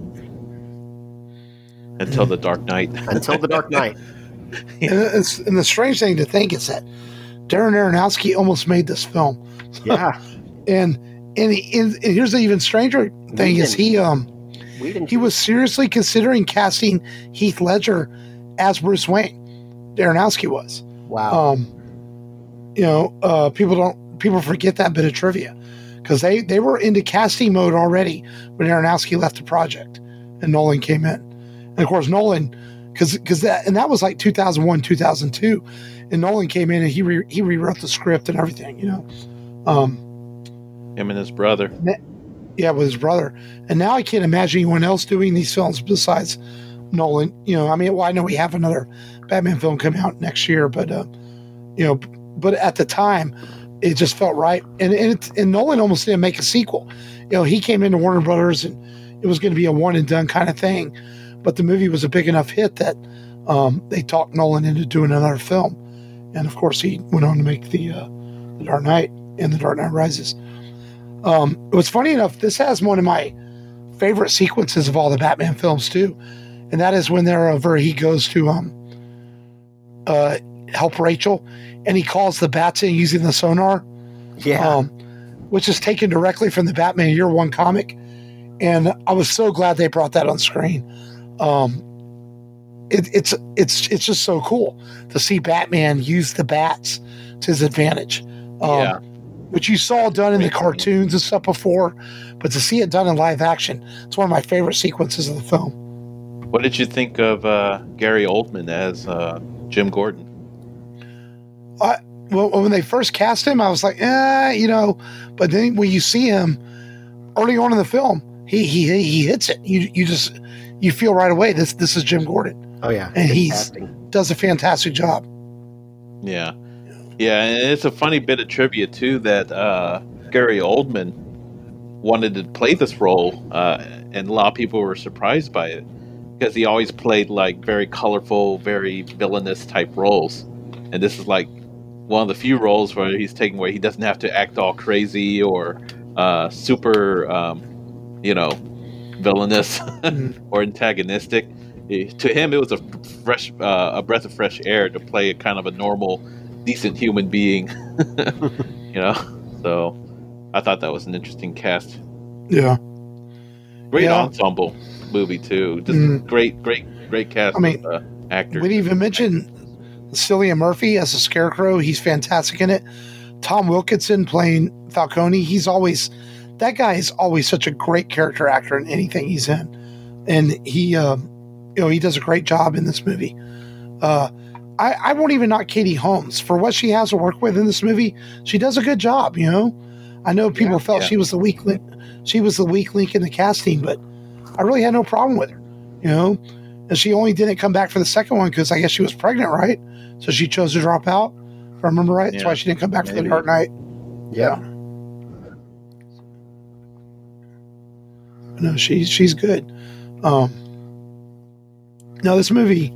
Until the Dark Knight. Until the Dark Knight. And, it's, and the strange thing to think is that Darren Aronofsky almost made this film. Yeah. and and, he, and and here's the even stranger thing is he um he was seriously considering casting Heath Ledger as Bruce Wayne. Aronofsky was. Wow. Um, you know, uh, people don't people forget that bit of trivia because they they were into casting mode already when Aronofsky left the project and Nolan came in. And of course, Nolan, because because that and that was like two thousand one, two thousand two, and Nolan came in and he re, he rewrote the script and everything. You know, um, him and his brother. Yeah, with his brother. And now I can't imagine anyone else doing these films besides Nolan. You know, I mean, well, I know we have another Batman film coming out next year, but uh, you know, but at the time, it just felt right. And and, it, and Nolan almost didn't make a sequel. You know, he came into Warner Brothers and it was going to be a one and done kind of thing. But the movie was a big enough hit that um, they talked Nolan into doing another film. And of course, he went on to make the, uh, the Dark Knight and The Dark Knight Rises. Um, it was funny enough, this has one of my favorite sequences of all the Batman films too. And that is when they're over, he goes to um, uh, help Rachel and he calls the bats in using the sonar. Yeah. Um, which is taken directly from the Batman Year One comic. And I was so glad they brought that on screen. Um, it, it's it's it's just so cool to see Batman use the bats to his advantage. Um, Yeah. Which you saw done in the cartoons and stuff before, but to see it done in live action, it's one of my favorite sequences of the film. What did you think of uh, Gary Oldman as uh, Jim Gordon? I, well, when they first cast him, I was like, eh, you know, but then when you see him early on in the film, he he he hits it. You you just you feel right away this this is Jim Gordon. Oh yeah, and he casting. does a fantastic job. Yeah. Yeah, and it's a funny bit of trivia, too, that uh, Gary Oldman wanted to play this role, uh, and a lot of people were surprised by it, because he always played, like, very colorful, very villainous type roles. And this is, like, one of the few roles where he's taking where he doesn't have to act all crazy or uh, super, um, you know, villainous Mm. or antagonistic. It- to him, it was a fresh, uh, a breath of fresh air to play a kind of a normal, decent human being, you know. So, I thought that was an interesting cast. Yeah, Great Yeah. ensemble movie too. Just Mm. great, great, great cast I mean, of uh, actors. we didn't even mention Cillian Murphy as a Scarecrow. He's fantastic in it. Tom Wilkinson playing Falcone. He's always that guy is always such a great character actor in anything he's in, and he, um, you know, he does a great job in this movie. Uh, I, I won't even knock Katie Holmes for what she has to work with in this movie. She does a good job, you know. I know people Yeah, felt yeah. she was the weak link. She was the weak link in the casting, but I really had no problem with her, you know. And she only didn't come back for the second one because I guess she was pregnant, right? So she chose to drop out. If I remember right, that's Yeah, why she didn't come back for the maybe. Dark Knight. Yeah. No, she's she's good. Um, now this movie,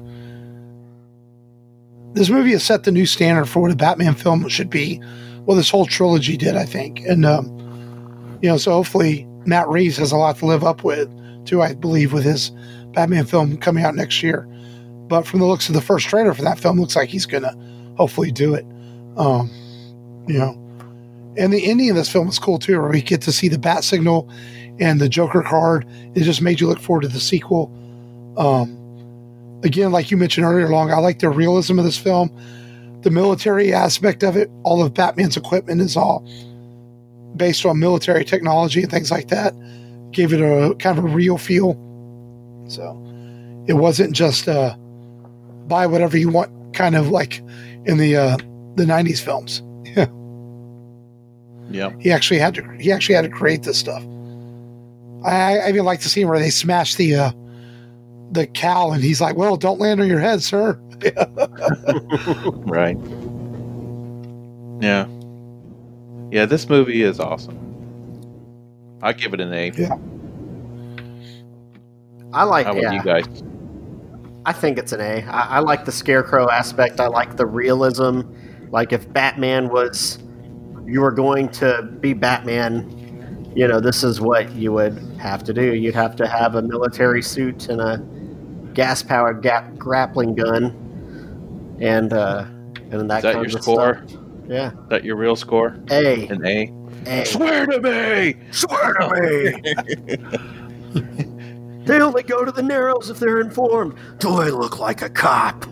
this movie has set the new standard for what a Batman film should be. Well, this whole trilogy did, I think, and um, you know, so hopefully Matt Reeves has a lot to live up with too. I believe with his Batman film coming out next year. But from the looks of the first trailer for that film, looks like he's gonna hopefully do it. Um, you know, and the ending of this film is cool too, where we get to see the bat signal and the Joker card. It just made you look forward to the sequel. Um, again, like you mentioned earlier, Long, I like the realism of this film, the military aspect of it. All of Batman's equipment is all based on military technology and things like that. Gave it a kind of a real feel. So it wasn't just uh, buy whatever you want, kind of like in the uh, the nineties films. Yeah, Yeah. he actually had to he actually had to create this stuff. I, I even like the scene where they smash the uh, the cow, and he's like, "Well, don't land on your head, sir." Right. Yeah. Yeah, this movie is awesome. I give it an A. Yeah. I like. How about yeah, you guys? I think it's an A. I, I like the Scarecrow aspect. I like the realism. Like if Batman was you were going to be Batman, you know, this is what you would have to do. You'd have to have a military suit and a gas-powered ga- grappling gun, and uh, and that Is that kind your of score? stuff. Yeah, Is that your real score? A. An A. A. Swear to me! Swear to me! They only go to the Narrows if they're informed. Do I look like a cop?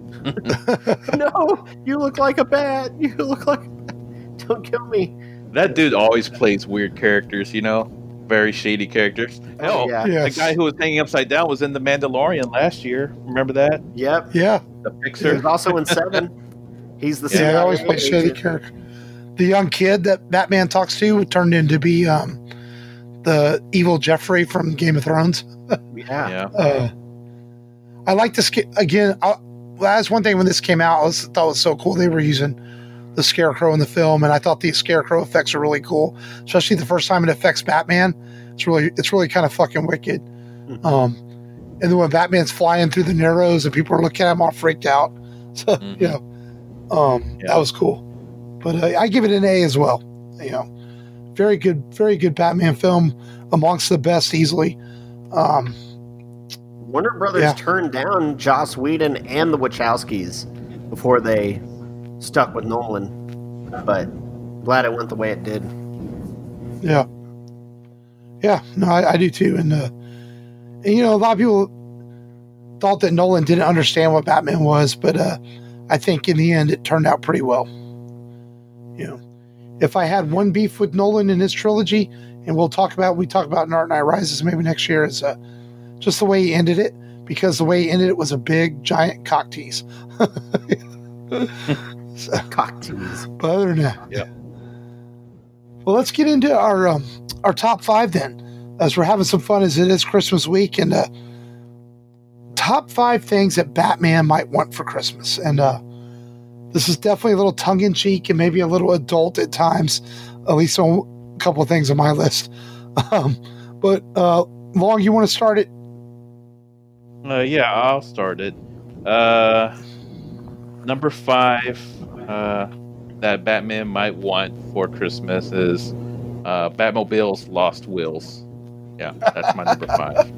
No, you look like a bat. You look like. Don't kill me. That dude always plays weird characters, you know? Very shady characters. Hell, Oh, yeah. Yes. the guy who was hanging upside down was in The Mandalorian last year. Remember that? Yep. Yeah. The He Fixer? was also in Seven. He's the Yeah, C I A I always play shady agent. character. The young kid that Batman talks to turned into be um, the evil Jeffrey from Game of Thrones. Yeah. Yeah. Uh, I like this ki- again. I, well, that's one thing when this came out. I was, thought it was so cool. They were using the Scarecrow in the film, and I thought the Scarecrow effects are really cool, especially the first time it affects Batman. It's really, it's really kind of fucking wicked. Mhm. Um, and then when Batman's flying through the Narrows and people are looking at him all freaked out, so Mhm. you know, um, Yeah. that was cool. But uh, I give it an A as well. You know, very good, very good Batman film, amongst the best easily. Um, Warner Brothers Yeah. turned down Joss Whedon and the Wachowskis before they stuck with Nolan, but glad it went the way it did. Yeah. Yeah, no, I, I do too. And, uh, and, you know, a lot of people thought that Nolan didn't understand what Batman was, but uh, I think in the end it turned out pretty well. You know, if I had one beef with Nolan in his trilogy, and we'll talk about, we talk about in Dark Knight Rises maybe next year, is uh, just the way he ended it, because the way he ended it was a big, giant cock tease. So, Cock tease. but other than that, Yeah. Well, let's get into our um, our top five then, as we're having some fun as it is Christmas week, and uh, top five things that Batman might want for Christmas. And uh, this is definitely a little tongue in cheek and maybe a little adult at times, at least on a couple of things on my list. Um, but uh, Long, you want to start it? Uh, yeah, I'll start it. Uh, number five uh, that Batman might want for Christmas is uh, Batmobile's Lost Wheels. Yeah, that's my number five.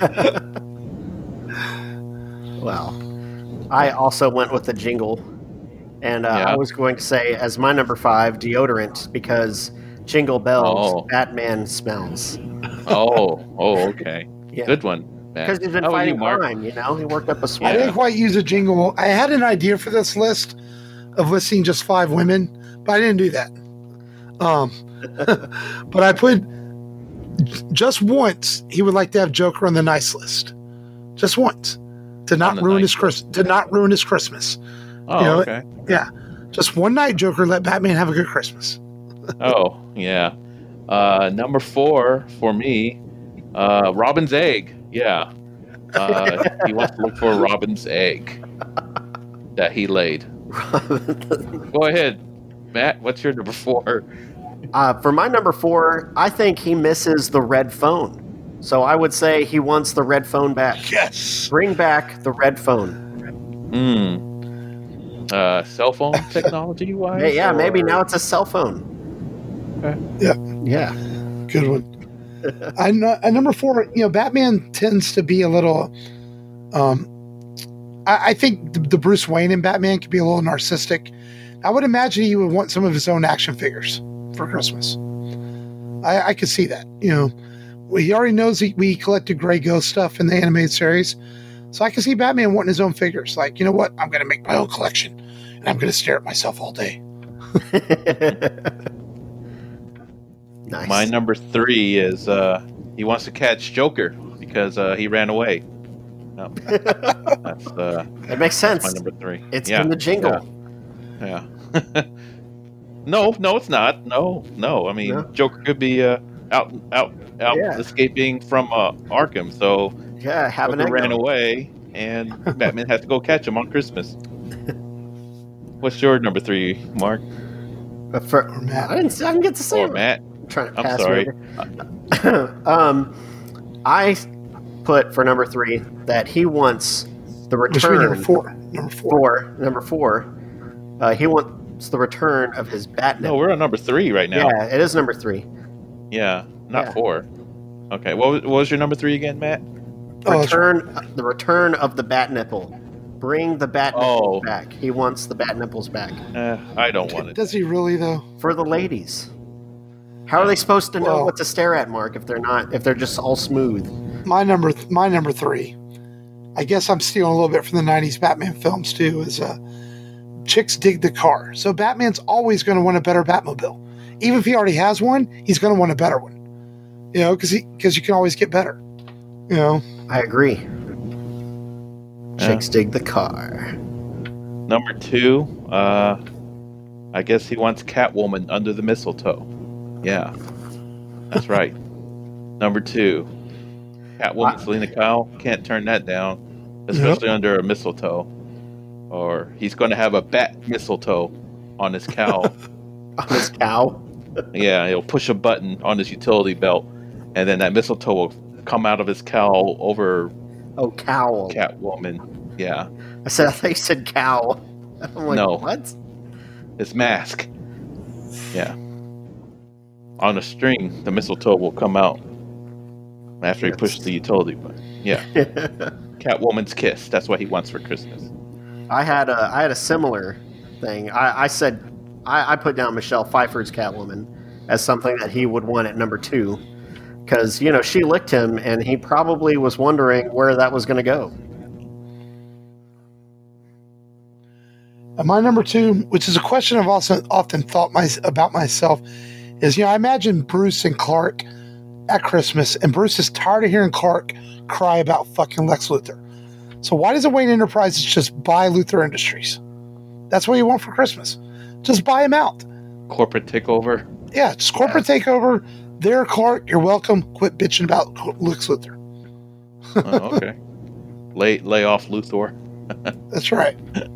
Well, I also went with the jingle, and uh, Yeah. I was going to say as my number five, deodorant, because jingle bells, Oh. Batman smells. Oh, oh, okay. Yeah. Good one, Matt. Because he's been How about fighting you, Mark? crime, you know? He worked up a I sweat. didn't quite use a jingle. I had an idea for this list of listing just five women, but I didn't do that. Um, but I put just once he would like to have Joker on the nice list, just once, to On not the ruin nice his Chris, to not ruin his Christmas. Oh, You know, okay. Yeah, just one night, Joker, let Batman have a good Christmas. Oh, yeah. Uh, number four for me, uh, Robin's egg. Yeah. Uh, he wants to look for Robin's egg that he laid. Go ahead, Matt. What's your number four? Uh, for my number four, I think he misses the red phone. So I would say he wants the red phone back. Yes. Bring back the red phone. Hmm. Uh, cell phone technology wise? Yeah, yeah, maybe now it's a cell phone. Okay. Yeah. Yeah. Good one. I know, at number four, you know, Batman tends to be a little. Um, I, I think the, the Bruce Wayne in Batman could be a little narcissistic. I would imagine he would want some of his own action figures for Christmas. I, I could see that. You know, well, he already knows he, we collected Grey Ghost stuff in the animated series, so I can see Batman wanting his own figures. Like, you know what? I'm going to make my own collection, and I'm going to stare at myself all day. Nice. My number three is uh, he wants to catch Joker because uh, he ran away. No. That's uh, It makes my sense. number three. It's yeah. in the jingle. Yeah. yeah. no, no, it's not. No, no. I mean, No? Joker could be uh, out, out, out Yeah. escaping from uh, Arkham. So Yeah, have an Joker egg. ran away, and Batman had to go catch him on Christmas. What's your number three, Mark But for, Or Matt. I didn't. I didn't get to say or it. Matt? I'm trying to I'm pass sorry. you over. um, I put for number three that he wants the Which would be number return four. Number four. for number four. Uh, he want It's the return of his bat No, nipple. we're on number three right now. Yeah, it is number three. Yeah, not Yeah. four. Okay, what was, what was your number three again, Matt? Oh, that's Return, the return of the bat nipple. Bring the bat nipples Oh. back. He wants the bat nipples back Eh, I don't want it. Does he really though? for the ladies. How are they supposed to know Well- what to stare at, Mark, if they're not if they're just all smooth? My number, th- my number three. I guess I'm stealing a little bit from the nineties Batman films too. Is uh, chicks dig the car, so Batman's always going to want a better Batmobile. Even if he already has one, he's going to want a better one. You know, because he because you can always get better. You know, I agree. Yeah. Chicks dig the car. Number two, uh, I guess he wants Catwoman under the mistletoe. Yeah, that's right. Number two, Catwoman, Wow. Selena Kyle, can't turn that down, especially under a mistletoe. Or he's going to have a bat mistletoe on his cowl. On his cow. Yeah, he'll push a button on his utility belt, and then that mistletoe will come out of his cowl over Oh, cowl. Catwoman. Yeah, I said I think you said cow. I'm like, No. what? his mask. Yeah. On a string, the mistletoe will come out after he Yes. pushes the utility button. Yeah, Catwoman's kiss. That's what he wants for Christmas. I had a I had a similar thing. I, I said I, I put down Michelle Pfeiffer's Catwoman as something that he would want at number two, because you know she licked him, and he probably was wondering where that was going to go. And my number two, which is a question I've also often thought my, about myself, is, you know, I imagine Bruce and Clark at Christmas, and Bruce is tired of hearing Clark cry about fucking Lex Luthor. So why doesn't Wayne Enterprises just buy Luthor Industries? That's what you want for Christmas. Just buy him out. Corporate takeover. Yeah, just corporate takeover. There, Clark, you're welcome. Quit bitching about Lex Luthor. Oh, okay. lay lay off Luthor. That's right.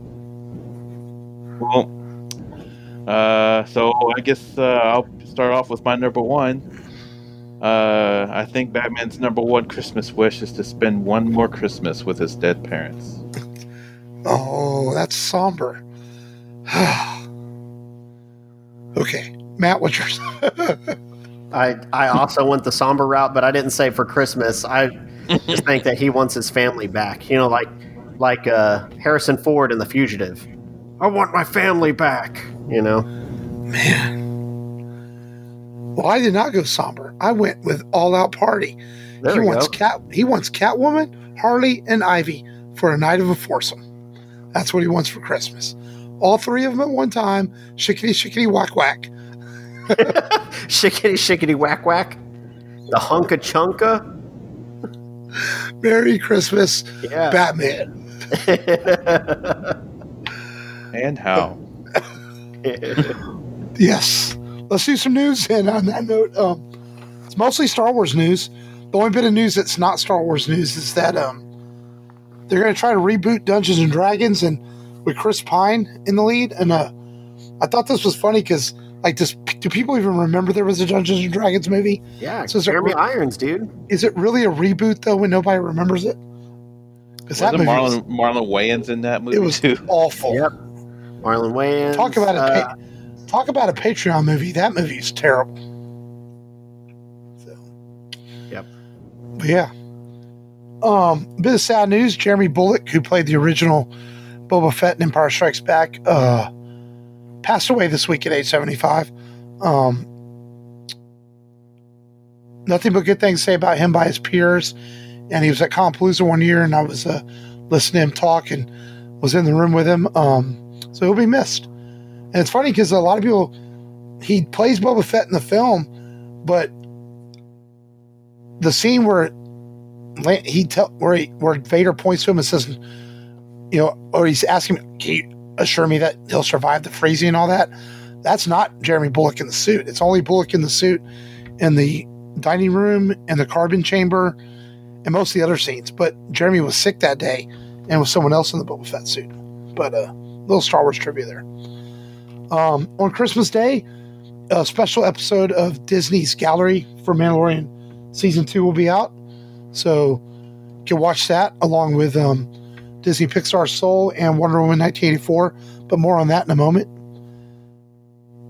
Well, uh, so I guess uh, I'll start off with my number one. Uh, I think Batman's number one Christmas wish is to spend one more Christmas with his dead parents. Oh, that's somber. Okay, Matt, what's yours? I I also went the somber route, but I didn't say for Christmas. I just think that he wants his family back. You know, like like uh, Harrison Ford in The Fugitive. I want my family back. You know. Man. Well, I did not go somber. I went with All Out Party. There he we wants go. Cat. He wants Catwoman, Harley, and Ivy for a night of a foursome. That's what he wants for Christmas. All three of them at one time. Shickety, shickety, whack, whack. Shickety shickety whack whack. The hunka chunka. Merry Christmas, Yeah. Batman. And how? Yes. Let's do some news. And on that note, um, it's mostly Star Wars news. The only bit of news that's not Star Wars news is that um, they're going to try to reboot Dungeons and Dragons, and with Chris Pine in the lead. And uh, I thought this was funny because, like, does, do people even remember there was a Dungeons and Dragons movie? Yeah, So is it Jeremy re- Irons, dude. Is it really a reboot though when nobody remembers it? Because that Wasn't movie was, Marlon, Marlon Wayans in that movie it was too? awful. Yep. Marlon Wayans. Talk about a uh, pa- talk about a Patreon movie. That movie is terrible. So, Yep. but yeah. Um, a bit of sad news. Jeremy Bullock, who played the original Boba Fett in Empire Strikes Back, uh, passed away this week at age seventy-five. Um, nothing but good things to say about him by his peers. And he was at Compalooza one year, and I was uh, listening to him talk and was in the room with him. Um, so he'll be missed. And it's funny because a lot of people, he plays Boba Fett in the film, but the scene where he tell where he, where Vader points to him and says, you know, or he's asking, can you assure me that he'll survive the freezing and all that? That's not Jeremy Bullock in the suit. It's only Bullock in the suit in the dining room and the carbon chamber and most of the other scenes. But Jeremy was sick that day and was someone else in the Boba Fett suit. But a uh, little Star Wars trivia there. Um, on Christmas Day, a special episode of Disney's Gallery for Mandalorian Season two will be out. So you can watch that along with um, Disney Pixar Soul and Wonder Woman nineteen eighty-four. But more on that in a moment.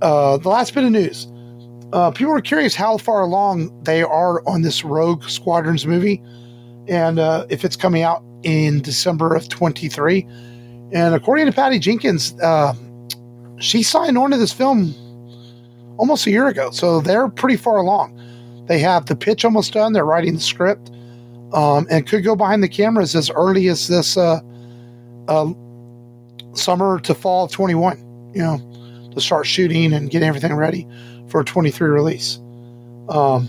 uh, the last bit of news. Uh, people are curious how far along they are on this Rogue Squadrons movie, and uh, if it's coming out in December of twenty-three. And according to Patty Jenkins, uh, she signed on to this film almost a year ago, so they're pretty far along. They have the pitch almost done. They're writing the script, um, and could go behind the cameras as early as this uh, uh, summer to fall of twenty-one. You know, to start shooting and getting everything ready for a twenty-three release. Um,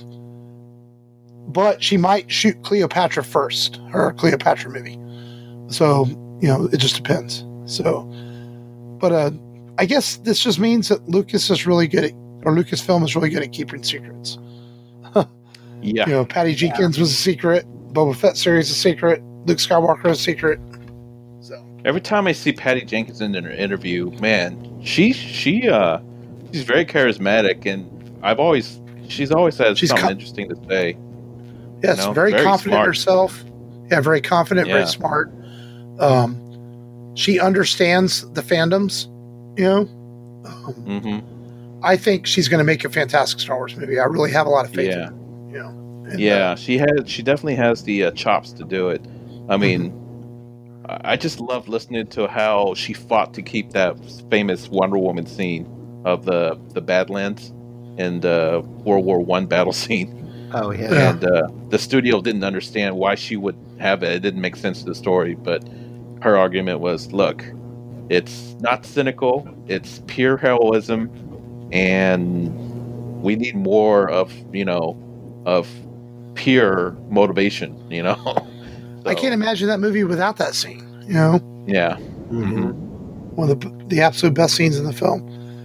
but she might shoot Cleopatra first, her Cleopatra movie. So, you know, it just depends. So, but uh, I guess this just means that Lucas is really good at, or Lucasfilm is really good at keeping secrets. Yeah. You know, Patty Jenkins yeah. was a secret. Boba Fett series is a secret. Luke Skywalker is a secret. So every time I see Patty Jenkins in an interview, man, she she uh she's very charismatic, and I've always she's always had she's something com- interesting to say. Yes, you know? very, very confident in smart. herself. Yeah, very confident, Yeah. very smart. Um, she understands the fandoms. You know, um, Mm-hmm. I think she's going to make a fantastic Star Wars movie. I really have a lot of faith. Yeah. In her, you know. And, Yeah, uh, she has. She definitely has the uh, chops to do it. I mean, I I just love listening to how she fought to keep that famous Wonder Woman scene of the the Badlands and uh, World War One battle scene. Oh yeah. Yeah. And uh, the studio didn't understand why she would have it. It didn't make sense to the story. But her argument was, look, it's not cynical. It's pure heroism, and we need more of you know of pure motivation. You know. I So, can't imagine that movie without that scene. You know, Yeah. Mhm. one of the the absolute best scenes in the film.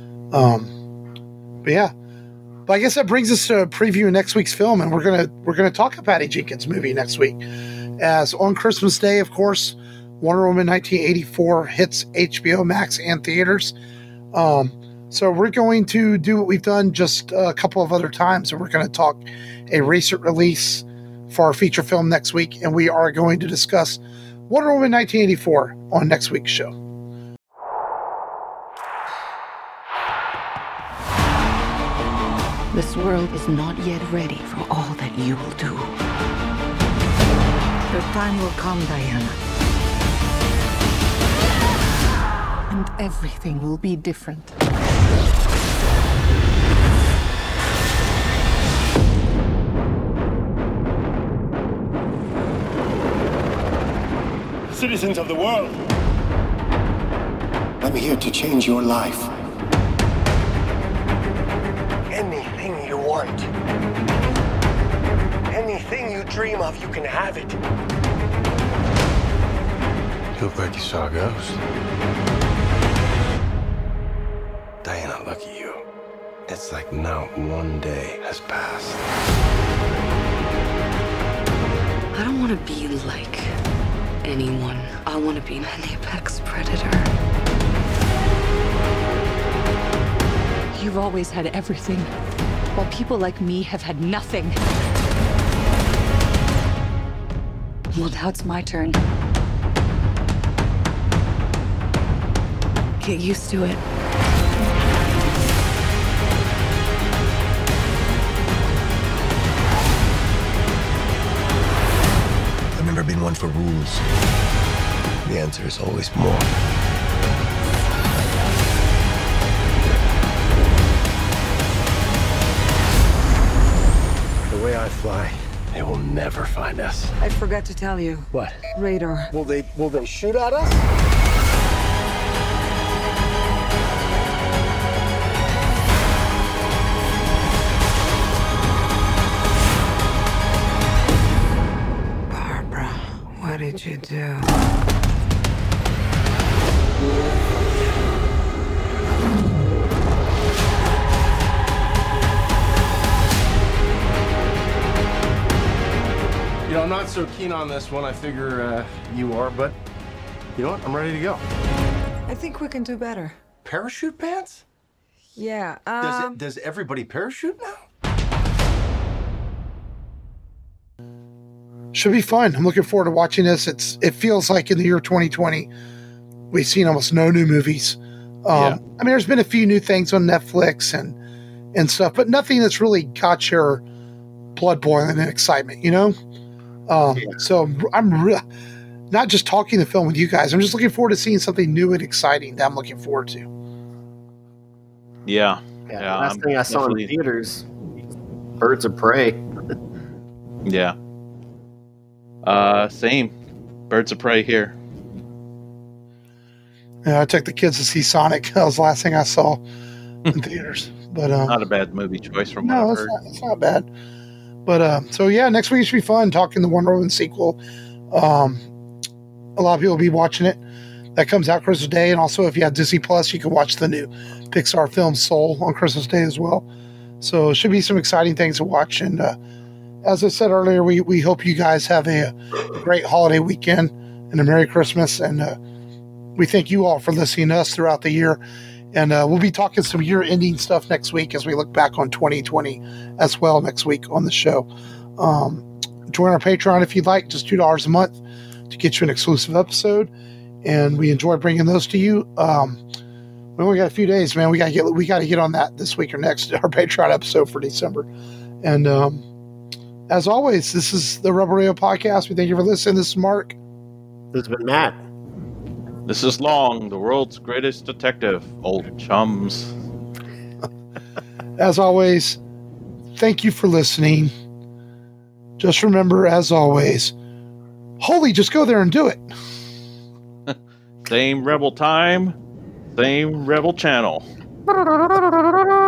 Um, but yeah, but I guess that brings us to a preview of next week's film, and we're gonna we're gonna talk about Patty Jenkins' movie next week. As on Christmas Day, of course, Wonder Woman nineteen eighty-four hits H B O Max and theaters. Um, so we're going to do what we've done just a couple of other times, and we're going to talk a recent release for our feature film next week, and we are going to discuss Wonder Woman nineteen eighty-four on next week's show. This world is not yet ready for all that you will do. Your time will come, Diana. And everything will be different. Citizens of the world, I'm here to change your life. anything you want, anything you dream of, you can have it. You look like you saw a ghost. Diana, look at you. It's like not one day has passed. I don't want to be like anyone. I want to be an apex predator. You've always had everything, while people like me have had nothing. Well, now it's my turn. Get used to it. I've never been one for rules. The answer is always more. The way I fly, they will never find us. I forgot to tell you. What? Radar. Will they, will they shoot at us? Barbara, what did you do? You know, I'm not so keen on this one. I figure uh, you are, but you know what? I'm ready to go. I think we can do better. Parachute pants? Yeah, Does um... it? Does everybody parachute now? Should be fun. I'm looking forward to watching this. It's it feels like in the year twenty twenty, we've seen almost no new movies. Um, I mean, there's been a few new things on Netflix and and stuff, but nothing that's really got your blood boiling and excitement, you know? Um, yeah. So I'm re- not just talking the film with you guys. I'm just looking forward to seeing something new and exciting that I'm looking forward to. Yeah. Yeah. yeah last I'm thing I saw definitely... in theaters, Birds of Prey. yeah. Uh, same. Birds of Prey here. Yeah, I took the kids to see Sonic. That was the last thing I saw in theaters. But um, not a bad movie choice from no, what I've it's heard. not, it's not bad. But uh, so yeah, next week should be fun talking the Wonder Woman sequel. Um, a lot of people will be watching it. That comes out Christmas Day, and also if you have Disney Plus, you can watch the new Pixar film Soul on Christmas Day as well. So it should be some exciting things to watch. And uh, as I said earlier, we we hope you guys have a, a great holiday weekend and a Merry Christmas. And uh, we thank you all for listening to us throughout the year. And uh, we'll be talking some year-ending stuff next week as we look back on twenty twenty as well next week on the show. Um, join our Patreon if you'd like, just two dollars a month to get you an exclusive episode. And we enjoy bringing those to you. Um, we only got a few days, man. We got to get we got to get on that this week or next, our Patreon episode for December. And um, as always, this is the Rebel Radio Podcast. We thank you for listening. This is Mark. This has been Matt. This is Long, the world's greatest detective, old chums. As always, thank you for listening. Just remember, as always, holy, just go there and do it. Same Rebel time, same Rebel channel.